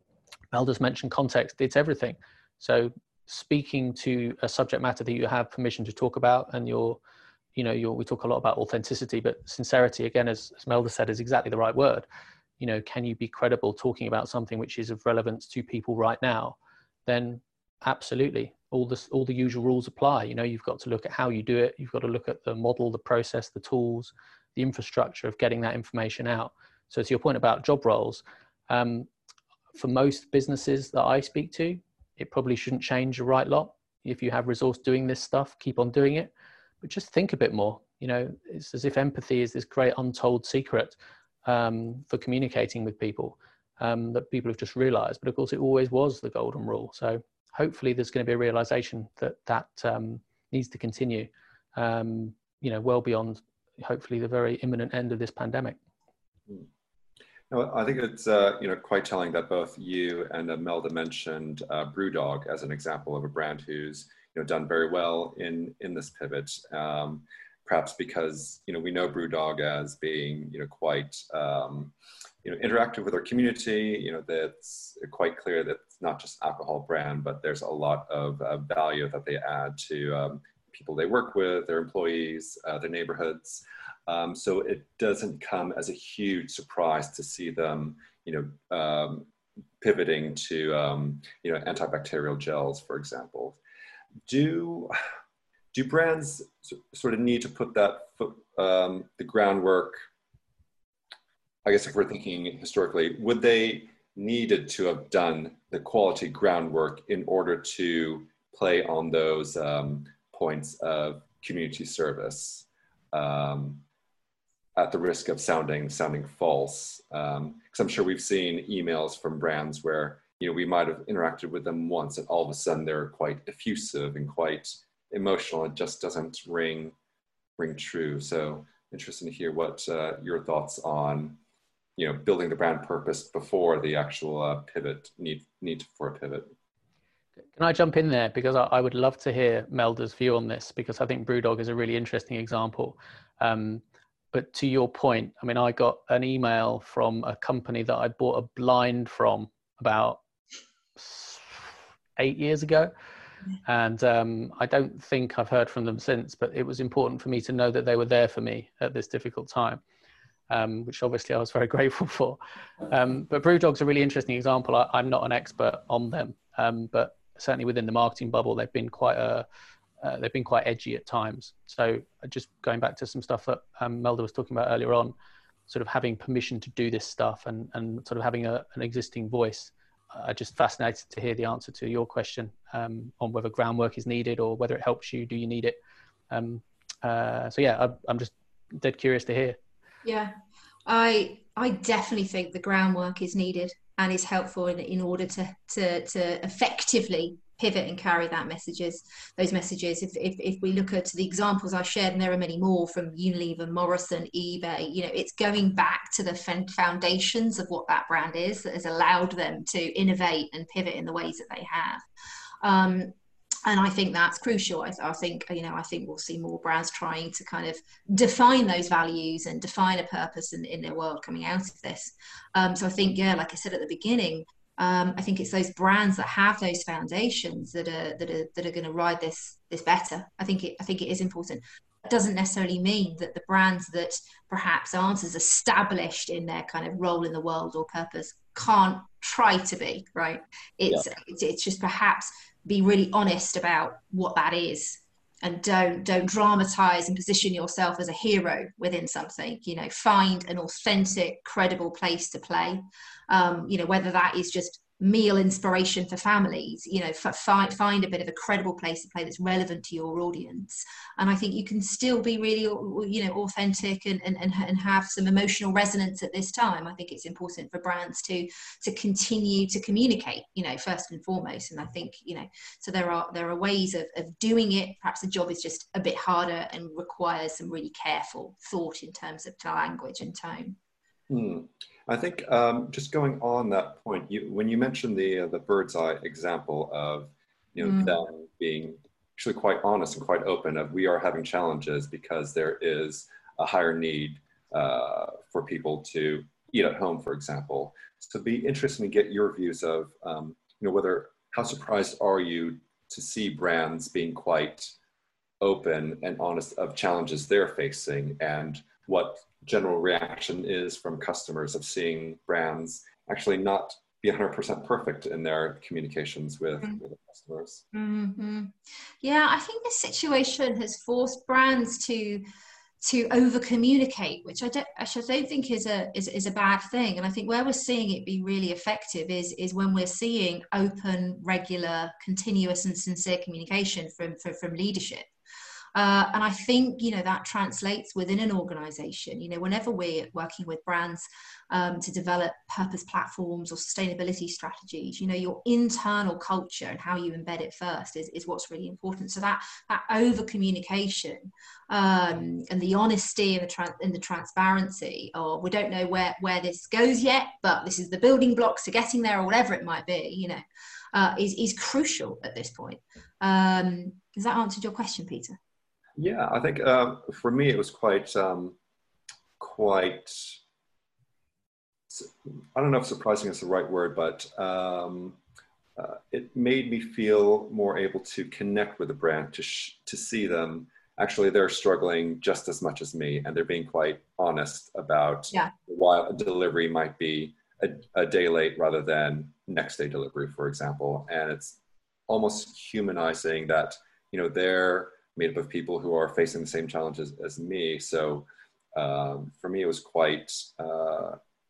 Mel just mentioned context. It's everything. So speaking to a subject matter that you have permission to talk about, and you're, you know, you're, we talk a lot about authenticity, but sincerity, again, as, as Melda said, is exactly the right word. You know, can you be credible talking about something which is of relevance to people right now? Then absolutely. All the, all the usual rules apply. You know, you've got to look at how you do it. You've got to look at the model, the process, the tools, the infrastructure of getting that information out. So to your point about job roles, um, for most businesses that I speak to, it probably shouldn't change a right lot. If you have resource doing this stuff, keep on doing it, but just think a bit more. You know, it's as if empathy is this great untold secret. um, for communicating with people um, that people have just realized. But of course, it always was the golden rule. So hopefully there's going to be a realization that that um, needs to continue, um, you know, well beyond hopefully the very imminent end of this pandemic. No, I think it's uh, you know, quite telling that both you and Melda mentioned uh, BrewDog as an example of a brand who's, you know, done very well in in this pivot. Um, perhaps because, you know, we know BrewDog as being, you know, quite um, you know, interactive with our community. You know, that's quite clear that it's not just alcohol brand, but there's a lot of uh, value that they add to um, people they work with, their employees, uh, their neighborhoods. Um, so it doesn't come as a huge surprise to see them, you know, um, pivoting to, um, you know, antibacterial gels, for example. Do, do brands sort of need to put that, um, the groundwork, I guess if we're thinking historically, would they needed to have done the quality groundwork in order to play on those um, points of community service? Um, at the risk of sounding sounding false, because um, I'm sure we've seen emails from brands where, you know, we might have interacted with them once and all of a sudden they're quite effusive and quite emotional. It just doesn't ring ring true. So interesting to hear what uh, your thoughts on, you know, building the brand purpose before the actual uh, pivot need need for a pivot. Can I jump in there? Because I, I would love to hear Melda's view on this, because I think BrewDog is a really interesting example. Um, But to your point, I mean, I got an email from a company that I bought a blind from about eight years ago. And um, I don't think I've heard from them since, but it was important for me to know that they were there for me at this difficult time, um, which obviously I was very grateful for. Um, but BrewDog's a really interesting example. I, I'm not an expert on them, um, but certainly within the marketing bubble, they've been quite a, Uh, they've been quite edgy at times. So just going back to some stuff that um, Melda was talking about earlier on, sort of having permission to do this stuff and, and sort of having a, an existing voice. I'm uh, just fascinated to hear the answer to your question um, on whether groundwork is needed or whether it helps you. Do you need it? Um, uh, so yeah, I, I'm just dead curious to hear. Yeah, I I definitely think the groundwork is needed and is helpful in, in order to, to, to effectively pivot and carry that messages, those messages. If, if if we look at the examples I shared, and there are many more from Unilever, Morrison, eBay, you know, it's going back to the foundations of what that brand is that has allowed them to innovate and pivot in the ways that they have. Um, and I think that's crucial. I, I think, you know, I think we'll see more brands trying to kind of define those values and define a purpose in, in their world coming out of this. Um, so I think, yeah, like I said at the beginning, Um, I think it's those brands that have those foundations that are that are that are going to ride this this better. I think it I think it is important. It doesn't necessarily mean that the brands that perhaps aren't as established in their kind of role in the world or purpose can't try to be, right? It's yeah. it's, it's just perhaps be really honest about what that is. And don't don't dramatize and position yourself as a hero within something. You know, find an authentic, credible place to play. Um, you know, whether that is just meal inspiration for families. You know, f- find find a bit of a credible place to play that's relevant to your audience. And I think you can still be really, you know, authentic and and and have some emotional resonance at this time. I think it's important for brands to to continue to communicate. You know, first and foremost. And I think, you know, so there are there are ways of of doing it. Perhaps the job is just a bit harder and requires some really careful thought in terms of language and tone. Hmm. I think um, just going on that point, you, when you mentioned the uh, the bird's eye example of, you know, mm. them being actually quite honest and quite open of we are having challenges because there is a higher need uh, for people to eat at home, for example. So it'd be interesting to get your views of, um, you know, whether how surprised are you to see brands being quite open and honest of challenges they're facing, and what general reaction is from customers of seeing brands actually not be one hundred percent perfect in their communications with, mm-hmm. with the customers. Mm-hmm. Yeah, I think this situation has forced brands to to over communicate, which I don't, I don't think is a is, is a bad thing. And I think where we're seeing it be really effective is is when we're seeing open, regular, continuous, and sincere communication from from, from leadership. Uh, and I think, you know, that translates within an organization. You know, whenever we're working with brands um, to develop purpose platforms or sustainability strategies, you know, your internal culture and how you embed it first is, is what's really important. So that, that over communication um, and the honesty and the, tra- and the transparency of, we don't know where, where this goes yet, but this is the building blocks to getting there, or whatever it might be, you know, uh, is, is crucial at this point. Um, has that answered your question, Peter? Yeah, I think uh, for me it was quite, um, quite, I don't know if surprising is the right word, but um, uh, it made me feel more able to connect with the brand, to, sh- to see them. Actually, they're struggling just as much as me, and they're being quite honest about yeah. why a delivery might be a, a day late rather than next day delivery, for example. And it's almost humanizing that, you know, they're made up of people who are facing the same challenges as me. So um, for me, it was quite uh,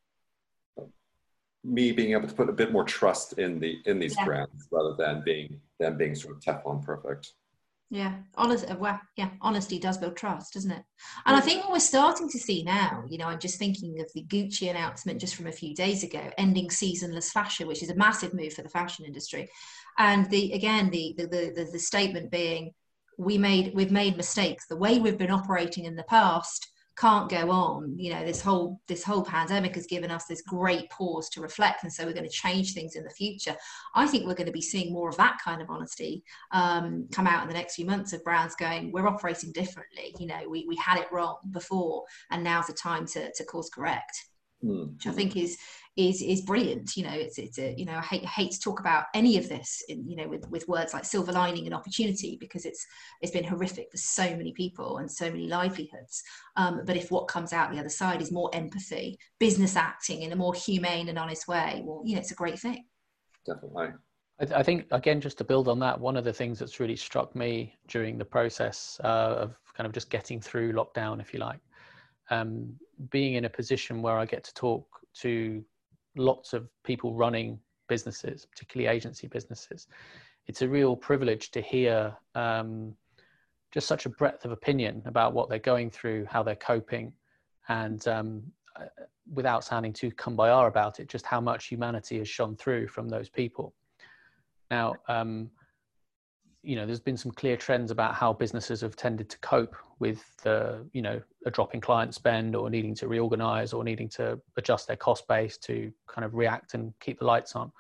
me being able to put a bit more trust in the in these yeah. brands rather than being them being sort of Teflon perfect. Yeah, honest, well, yeah, honesty does build trust, doesn't it? And I think what we're starting to see now, you know, I'm just thinking of the Gucci announcement just from a few days ago, ending seasonless fashion, which is a massive move for the fashion industry. And the again, the the the, the statement being, we made we've made mistakes. The way we've been operating in the past can't go on. You know, this whole this whole pandemic has given us this great pause to reflect, and so we're going to change things in the future. I think we're going to be seeing more of that kind of honesty um, come out in the next few months, of brands going, we're operating differently. You know, we we had it wrong before, and now's the time to to course correct. Mm-hmm. Which I think is is is brilliant. You know, it's it's a, you know, I hate hate to talk about any of this in, you know, with with words like silver lining and opportunity, because it's it's been horrific for so many people and so many livelihoods. Um, but if what comes out the other side is more empathy, business acting in a more humane and honest way, well, you know, it's a great thing. Definitely. I, I think, again, just to build on that, one of the things that's really struck me during the process uh, of kind of just getting through lockdown, if you like, um, being in a position where I get to talk to lots of people running businesses, particularly agency businesses. It's a real privilege to hear um, just such a breadth of opinion about what they're going through, how they're coping, and um, without sounding too kumbaya about it, just how much humanity has shone through from those people. Now, um, you know, there's been some clear trends about how businesses have tended to cope with, uh, you know, a drop in client spend, or needing to reorganize, or needing to adjust their cost base to kind of react and keep the lights on.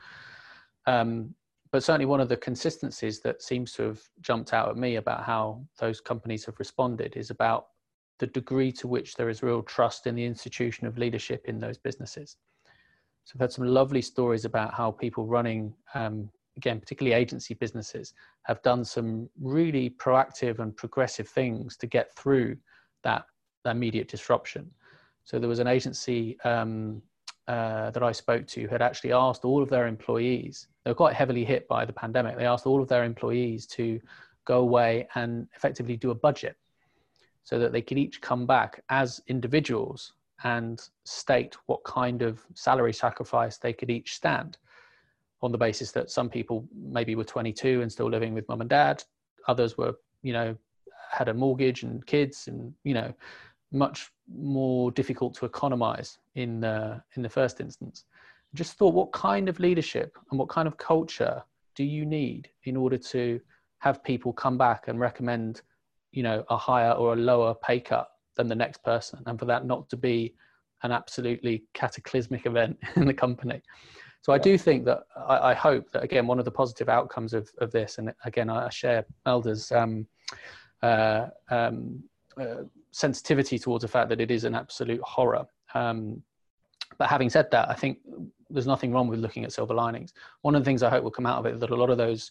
Um, but certainly one of the consistencies that seems to have jumped out at me about how those companies have responded is about the degree to which there is real trust in the institution of leadership in those businesses. So I've had some lovely stories about how people running, um, again, particularly agency businesses, have done some really proactive and progressive things to get through that, that immediate disruption. So there was an agency um, uh, that I spoke to had actually asked all of their employees, they were quite heavily hit by the pandemic, they asked all of their employees to go away and effectively do a budget so that they could each come back as individuals and state what kind of salary sacrifice they could each stand, on the basis that some people maybe were twenty-two and still living with mum and dad. Others were, you know, had a mortgage and kids, and, you know, much more difficult to economize in the, in the first instance. Just thought, what kind of leadership and what kind of culture do you need in order to have people come back and recommend, you know, a higher or a lower pay cut than the next person, and for that not to be an absolutely cataclysmic event in the company. So I do think that, I, I hope that, again, one of the positive outcomes of, of this, and again, I share Melda's um, uh, um, uh, sensitivity towards the fact that it is an absolute horror. Um, but having said that, I think there's nothing wrong with looking at silver linings. One of the things I hope will come out of it is that a lot of those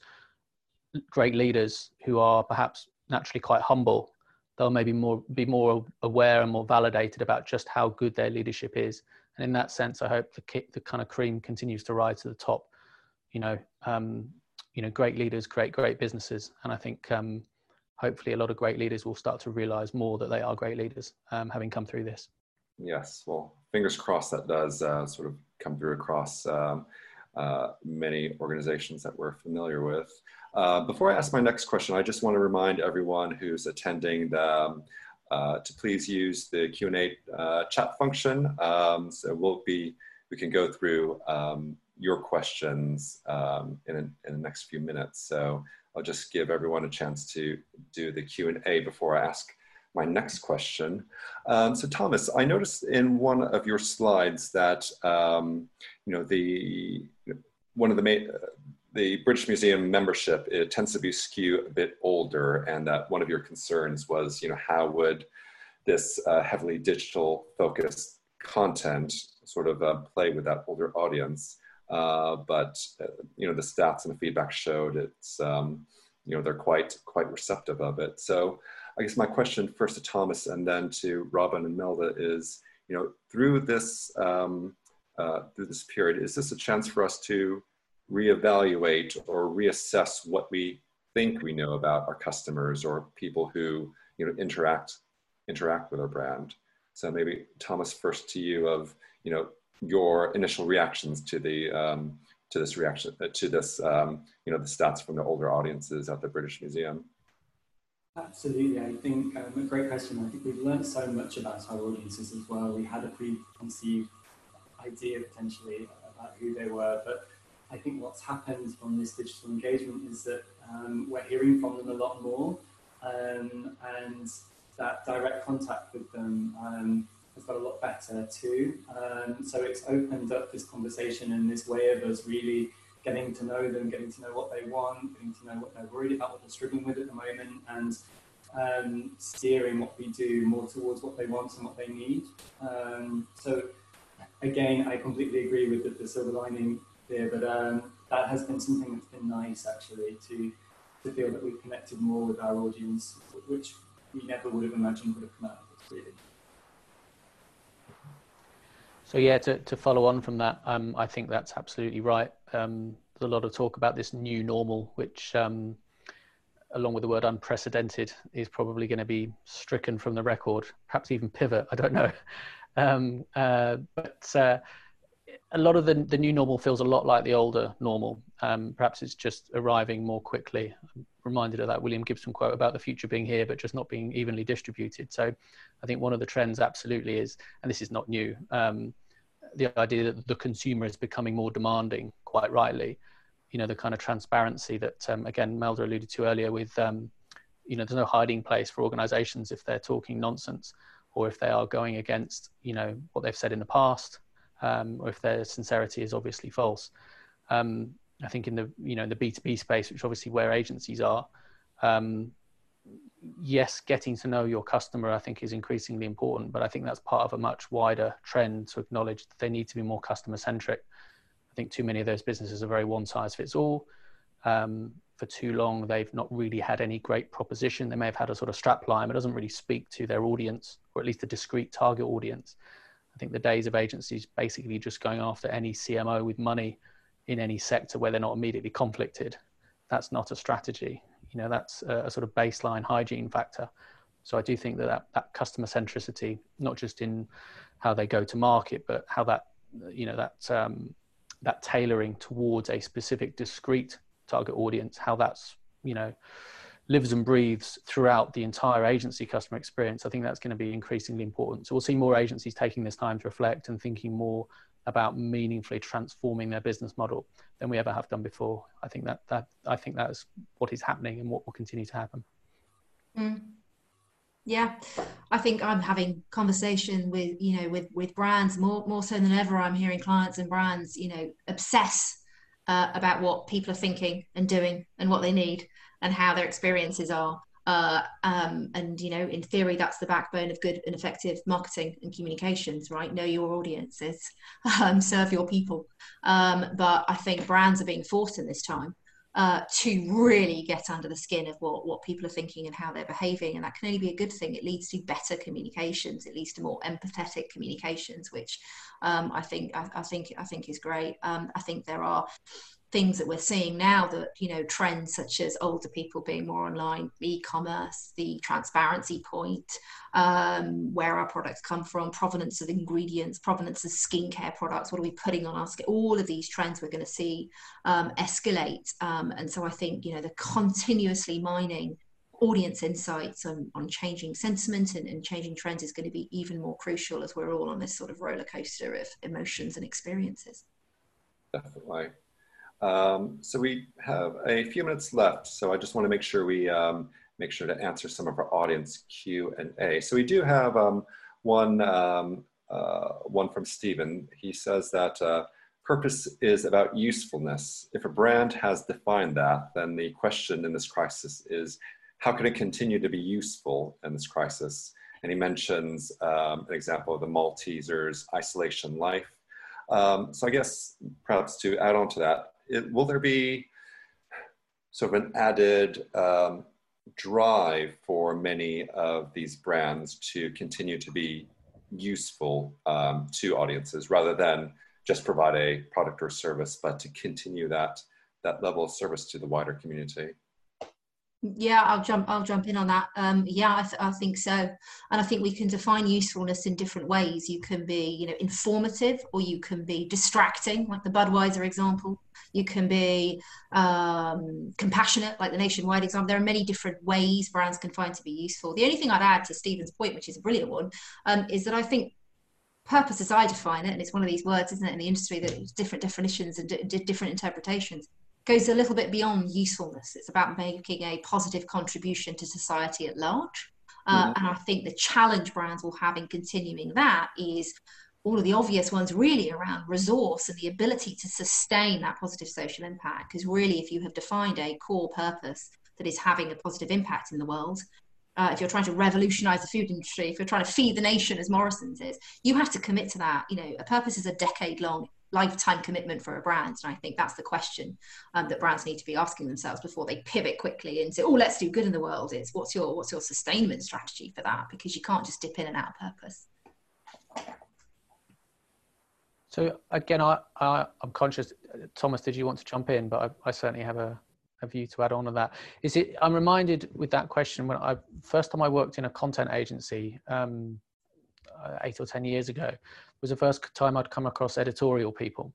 great leaders who are perhaps naturally quite humble, they'll maybe more be more aware and more validated about just how good their leadership is. And in that sense, I hope the, the kind of cream continues to rise to the top. You know, um, you know, great leaders, great, great businesses. And I think um, hopefully a lot of great leaders will start to realize more that they are great leaders, um, having come through this. Yes, well, fingers crossed that does uh, sort of come through across. Um, uh, many organizations that we're familiar with. Uh, before I ask my next question, I just want to remind everyone who's attending the, um, uh, to please use the Q and A uh, chat function. Um, so we'll be, we can go through um, your questions um, in, in the next few minutes. So I'll just give everyone a chance to do the Q and A before I ask my next question. Um, so Thomas, I noticed in one of your slides that, um, you know, the, one of the main, uh, the British Museum membership, it tends to be skew a bit older, and that one of your concerns was, you know, how would this uh, heavily digital focused content sort of uh, play with that older audience? Uh, but, uh, you know, the stats and the feedback showed it's, um, you know, they're quite, quite receptive of it. So I guess my question first to Thomas and then to Robin and Melda is, you know, through this, um, uh, through this period, is this a chance for us to reevaluate or reassess what we think we know about our customers or people who, you know, interact, interact with our brand? So maybe Thomas, first to you of, you know, your initial reactions to the, um, to this reaction, uh, to this, um, you know, the stats from the older audiences at the British Museum. Absolutely, I think um, a great question. I think we've learned so much about our audiences as well. We had a preconceived idea potentially about who they were, but I think what's happened from this digital engagement is that um, we're hearing from them a lot more, um, and that direct contact with them um, has got a lot better too. Um, so it's opened up this conversation and this way of us really getting to know them, getting to know what they want, getting to know what they're worried about, what they're struggling with at the moment, and um, steering what we do more towards what they want and what they need. Um, so again, I completely agree with the, the silver lining there, but um, that has been something that's been nice actually, to, to feel that we've connected more with our audience, which we never would have imagined would have come out of this really. So yeah, to, to follow on from that, um, I think that's absolutely right. Um, there's a lot of talk about this new normal, which um, along with the word unprecedented is probably going to be stricken from the record, perhaps even pivot, I don't know. Um, uh, but uh, a lot of the, the new normal feels a lot like the older normal. Um, perhaps it's just arriving more quickly. I'm reminded of that William Gibson quote about the future being here, but just not being evenly distributed. So I think one of the trends absolutely is, and this is not new, um, the idea that the consumer is becoming more demanding, quite rightly. You know, the kind of transparency that, um, again, Melda alluded to earlier with, um, you know, there's no hiding place for organizations if they're talking nonsense or if they are going against, you know, what they've said in the past, um, or if their sincerity is obviously false. Um, I think in the, you know, the B two B space, which obviously where agencies are, um, yes, getting to know your customer, I think, is increasingly important, but I think that's part of a much wider trend to acknowledge that they need to be more customer centric. I think too many of those businesses are very one size fits all. Um, for too long, they've not really had any great proposition. They may have had a sort of strap line, but it doesn't really speak to their audience, or at least a discrete target audience. I think the days of agencies basically just going after any C M O with money in any sector where they're not immediately conflicted, that's not a strategy. You know, that's a, a sort of baseline hygiene factor. So I do think that, that that customer centricity, not just in how they go to market, but how that, you know, that um, that tailoring towards a specific discrete target audience, how that's, you know, lives and breathes throughout the entire agency customer experience. I think that's going to be increasingly important. So we'll see more agencies taking this time to reflect and thinking more about meaningfully transforming their business model than we ever have done before. I think that that I think that is what is happening and what will continue to happen. Mm. Yeah, I think I'm having conversation with, you know, with with brands more more so than ever. I'm hearing clients and brands, you know, obsess uh, about what people are thinking and doing and what they need and how their experiences are. Uh, um, and, you know, in theory, that's the backbone of good and effective marketing and communications, right? Know your audiences, um, serve your people. Um, but I think brands are being forced in this time uh, to really get under the skin of what, what people are thinking and how they're behaving. And that can only be a good thing. It leads to better communications. It leads to more empathetic communications, which um, I think I, I think I think is great. Um, I think there are things that we're seeing now, that, you know, trends such as older people being more online, e-commerce, the transparency point, um, where our products come from, provenance of ingredients, provenance of skincare products, what are we putting on our skin, all of these trends we're going to see um, escalate. Um, and so I think, you know, the continuously mining audience insights on, on changing sentiment and, and changing trends is going to be even more crucial as we're all on this sort of roller coaster of emotions and experiences. Definitely. Um, so we have a few minutes left, so I just want to make sure we um, make sure to answer some of our audience Q and A. So we do have um, one, um, uh, one from Stephen. He says that uh, purpose is about usefulness. If a brand has defined that, then the question in this crisis is, how can it continue to be useful in this crisis? And he mentions um, an example of the Maltesers' isolation life. Um, so I guess perhaps to add on to that, it, will there be sort of an added um, drive for many of these brands to continue to be useful um, to audiences rather than just provide a product or service, but to continue that, that level of service to the wider community? Yeah, I'll jump. I'll jump in on that. Um, yeah, I, th I think so, and I think we can define usefulness in different ways. You can be, you know, informative, or you can be distracting, like the Budweiser example. You can be um, compassionate, like the Nationwide example. There are many different ways brands can find to be useful. The only thing I'd add to Stephen's point, which is a brilliant one, um, is that I think purpose, as I define it, and it's one of these words, isn't it, in the industry that there's different definitions and d different interpretations, goes a little bit beyond usefulness. It's about making a positive contribution to society at large. Uh, mm. And I think the challenge brands will have in continuing that is all of the obvious ones really around resource and the ability to sustain that positive social impact. Because really, if you have defined a core purpose that is having a positive impact in the world, uh, if you're trying to revolutionize the food industry, if you're trying to feed the nation as Morrison's is, you have to commit to that. You know, a purpose is a decade long lifetime commitment for a brand. And I think that's the question um, that brands need to be asking themselves before they pivot quickly and say, oh, let's do good in the world. It's what's your, what's your sustainment strategy for that? Because you can't just dip in and out of purpose. So again, I, I, I'm conscious, Thomas, did you want to jump in? But I, I certainly have a, a view to add on to that. Is it, I'm reminded with that question, when I, first time I worked in a content agency, um, eight or ten years ago, was the first time I'd come across editorial people.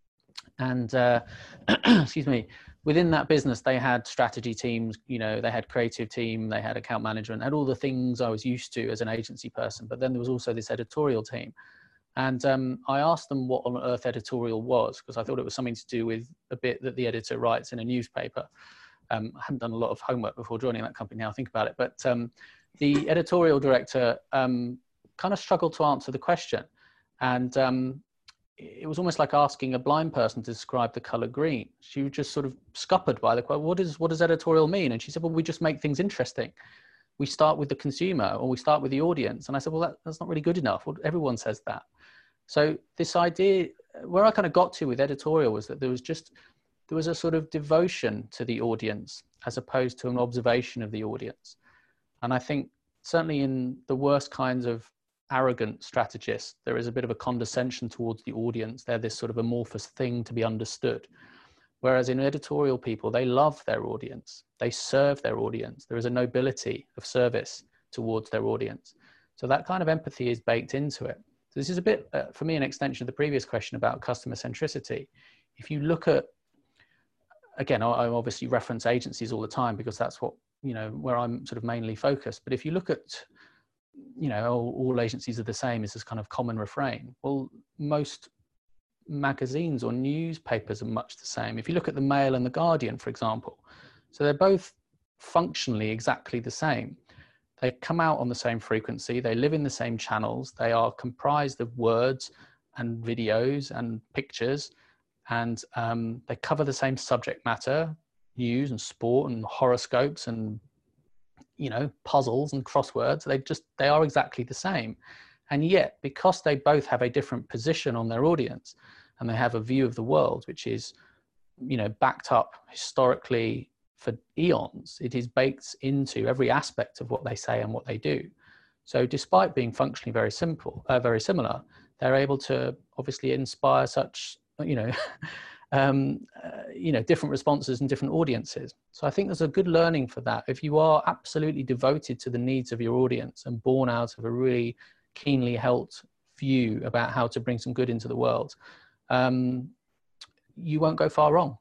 And uh, excuse me, within that business, they had strategy teams, you know, they had creative team, they had account management, had all the things I was used to as an agency person. But then there was also this editorial team. And um, I asked them what on earth editorial was, because I thought it was something to do with a bit that the editor writes in a newspaper. Um, I hadn't done a lot of homework before joining that company, now I think about it. But um, the editorial director um, kind of struggled to answer the question. And um, it was almost like asking a blind person to describe the color green. She was just sort of scuppered by the question, what, is, what does editorial mean? And she said, well, we just make things interesting. We start with the consumer, or we start with the audience. And I said, well, that, that's not really good enough. Well, everyone says that. So this idea, where I kind of got to with editorial was that there was just, there was a sort of devotion to the audience as opposed to an observation of the audience. And I think certainly in the worst kinds of arrogant strategists, there is a bit of a condescension towards the audience. They're this sort of amorphous thing to be understood. Whereas in editorial people, they love their audience. They serve their audience. There is a nobility of service towards their audience. So that kind of empathy is baked into it. So this is a bit, uh, for me, an extension of the previous question about customer centricity. If you look at, again, I, I obviously reference agencies all the time because that's what, you know, where I'm sort of mainly focused. But if you look at, you know, all, all agencies are the same is this kind of common refrain. Well, most magazines or newspapers are much the same. If you look at the Mail and the Guardian, for example, so they're both functionally exactly the same. They come out on the same frequency, they live in the same channels, they are comprised of words and videos and pictures, and um, they cover the same subject matter, news and sport and horoscopes and, you know, puzzles and crosswords. They just, they are exactly the same. And yet, because they both have a different position on their audience and they have a view of the world, which is, you know, backed up historically for eons, it is baked into every aspect of what they say and what they do. So despite being functionally very simple, uh, very similar, they're able to obviously inspire such, you know, um, uh, you know, different responses and different audiences. So I think there's a good learning for that. If you are absolutely devoted to the needs of your audience and born out of a really keenly held view about how to bring some good into the world, um, you won't go far wrong.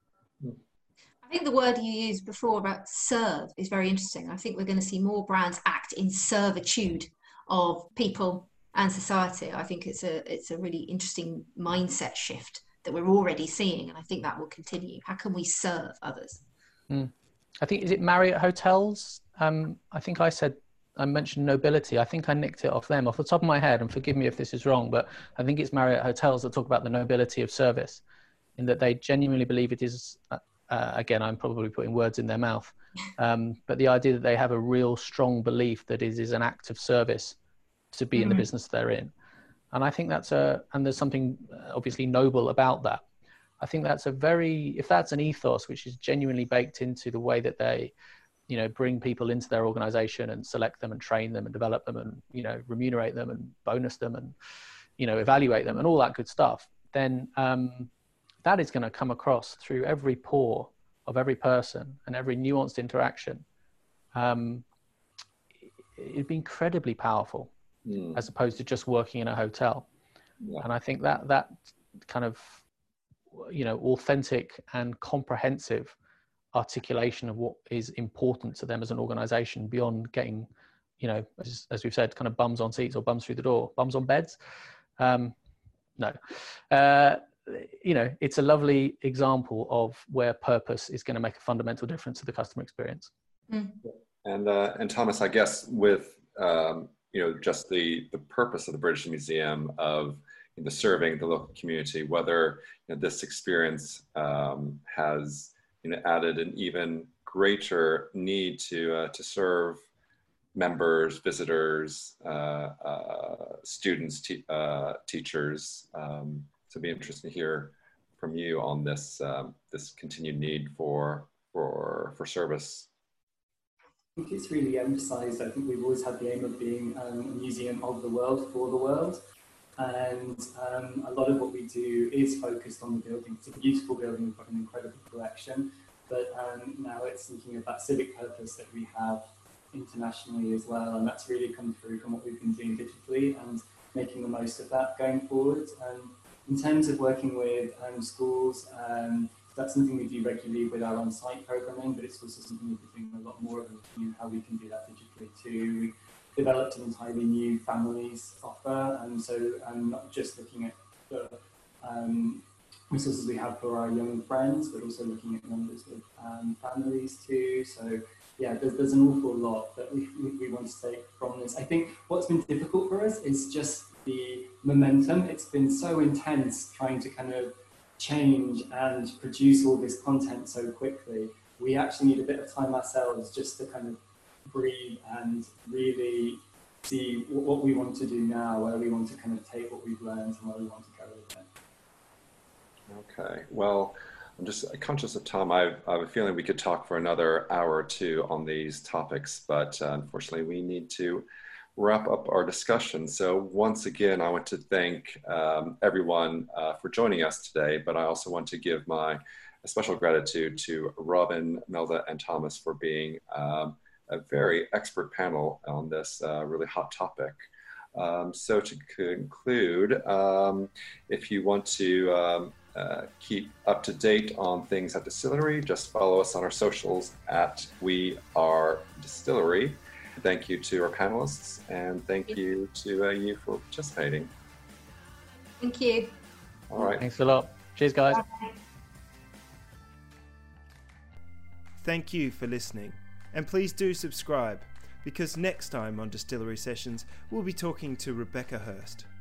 I think the word you used before about serve is very interesting. I think we're going to see more brands act in servitude of people and society. I think it's a it's a really interesting mindset shift that we're already seeing, and I think that will continue. How can we serve others? Mm. I think, is it Marriott Hotels? Um, I think I said, I mentioned nobility. I think I nicked it off them off the top of my head, and forgive me if this is wrong, but I think it's Marriott Hotels that talk about the nobility of service, in that they genuinely believe it is, uh, uh, again, I'm probably putting words in their mouth, um, but the idea that they have a real strong belief that it is an act of service to be mm-hmm. in the business they're in. And I think that's a, and there's something obviously noble about that. I think that's a very, if that's an ethos which is genuinely baked into the way that they, you know, bring people into their organization and select them and train them and develop them and, you know, remunerate them and bonus them and, you know, evaluate them and all that good stuff, then um, that is going to come across through every pore of every person and every nuanced interaction. Um, it'd be incredibly powerful mm. as opposed to just working in a hotel. Yeah. And I think that that kind of, you know, authentic and comprehensive articulation of what is important to them as an organization beyond getting, you know, as, as we've said, kind of bums on seats or bums through the door, bums on beds. Um, no, uh, you know, it's a lovely example of where purpose is going to make a fundamental difference to the customer experience. Mm. And, uh, and Thomas, I guess with, um, you know, just the, the purpose of the British Museum of the serving the local community, whether you know, this experience um, has you know, added an even greater need to uh, to serve members, visitors, uh, uh, students, te uh, teachers. Um, so it'd be interesting to hear from you on this um, this continued need for for for service. I think it's really emphasised. I think we've always had the aim of being um, a museum of the world for the world. And um, a lot of what we do is focused on the building. It's a beautiful building, we've got an incredible collection, but um, now it's thinking of that civic purpose that we have internationally as well, and that's really come through from what we've been doing digitally and making the most of that going forward. Um, in terms of working with um, schools, um, that's something we do regularly with our on-site programming, but it's also something we've been doing a lot more of, and how we can do that digitally too. We, developed an entirely new families offer, and so I'm not just looking at the um, resources we have for our young friends, but also looking at members with um, families too. So yeah, there's, there's an awful lot that we, we, we want to take from this. I think what's been difficult for us is just the momentum. It's been so intense trying to kind of change and produce all this content so quickly. We actually need a bit of time ourselves just to kind of breathe and really see what we want to do now, where we want to kind of take what we've learned and where we want to go with it. Okay, well, I'm just conscious of time. I, I have a feeling we could talk for another hour or two on these topics, but uh, unfortunately we need to wrap up our discussion. So once again, I want to thank um, everyone uh, for joining us today, but I also want to give my special gratitude to Robin, Melda, and Thomas for being um, a very expert panel on this uh, really hot topic. Um, so to conclude, um, if you want to um, uh, keep up to date on things at Distillery, just follow us on our socials at We Are Distillery. Thank you to our panelists, and thank you to uh, you for participating. Thank you. All right. Thanks a lot. Cheers, guys. Bye. Thank you for listening. And please do subscribe, because next time on Distillery Sessions, we'll be talking to Rebecca Hurst.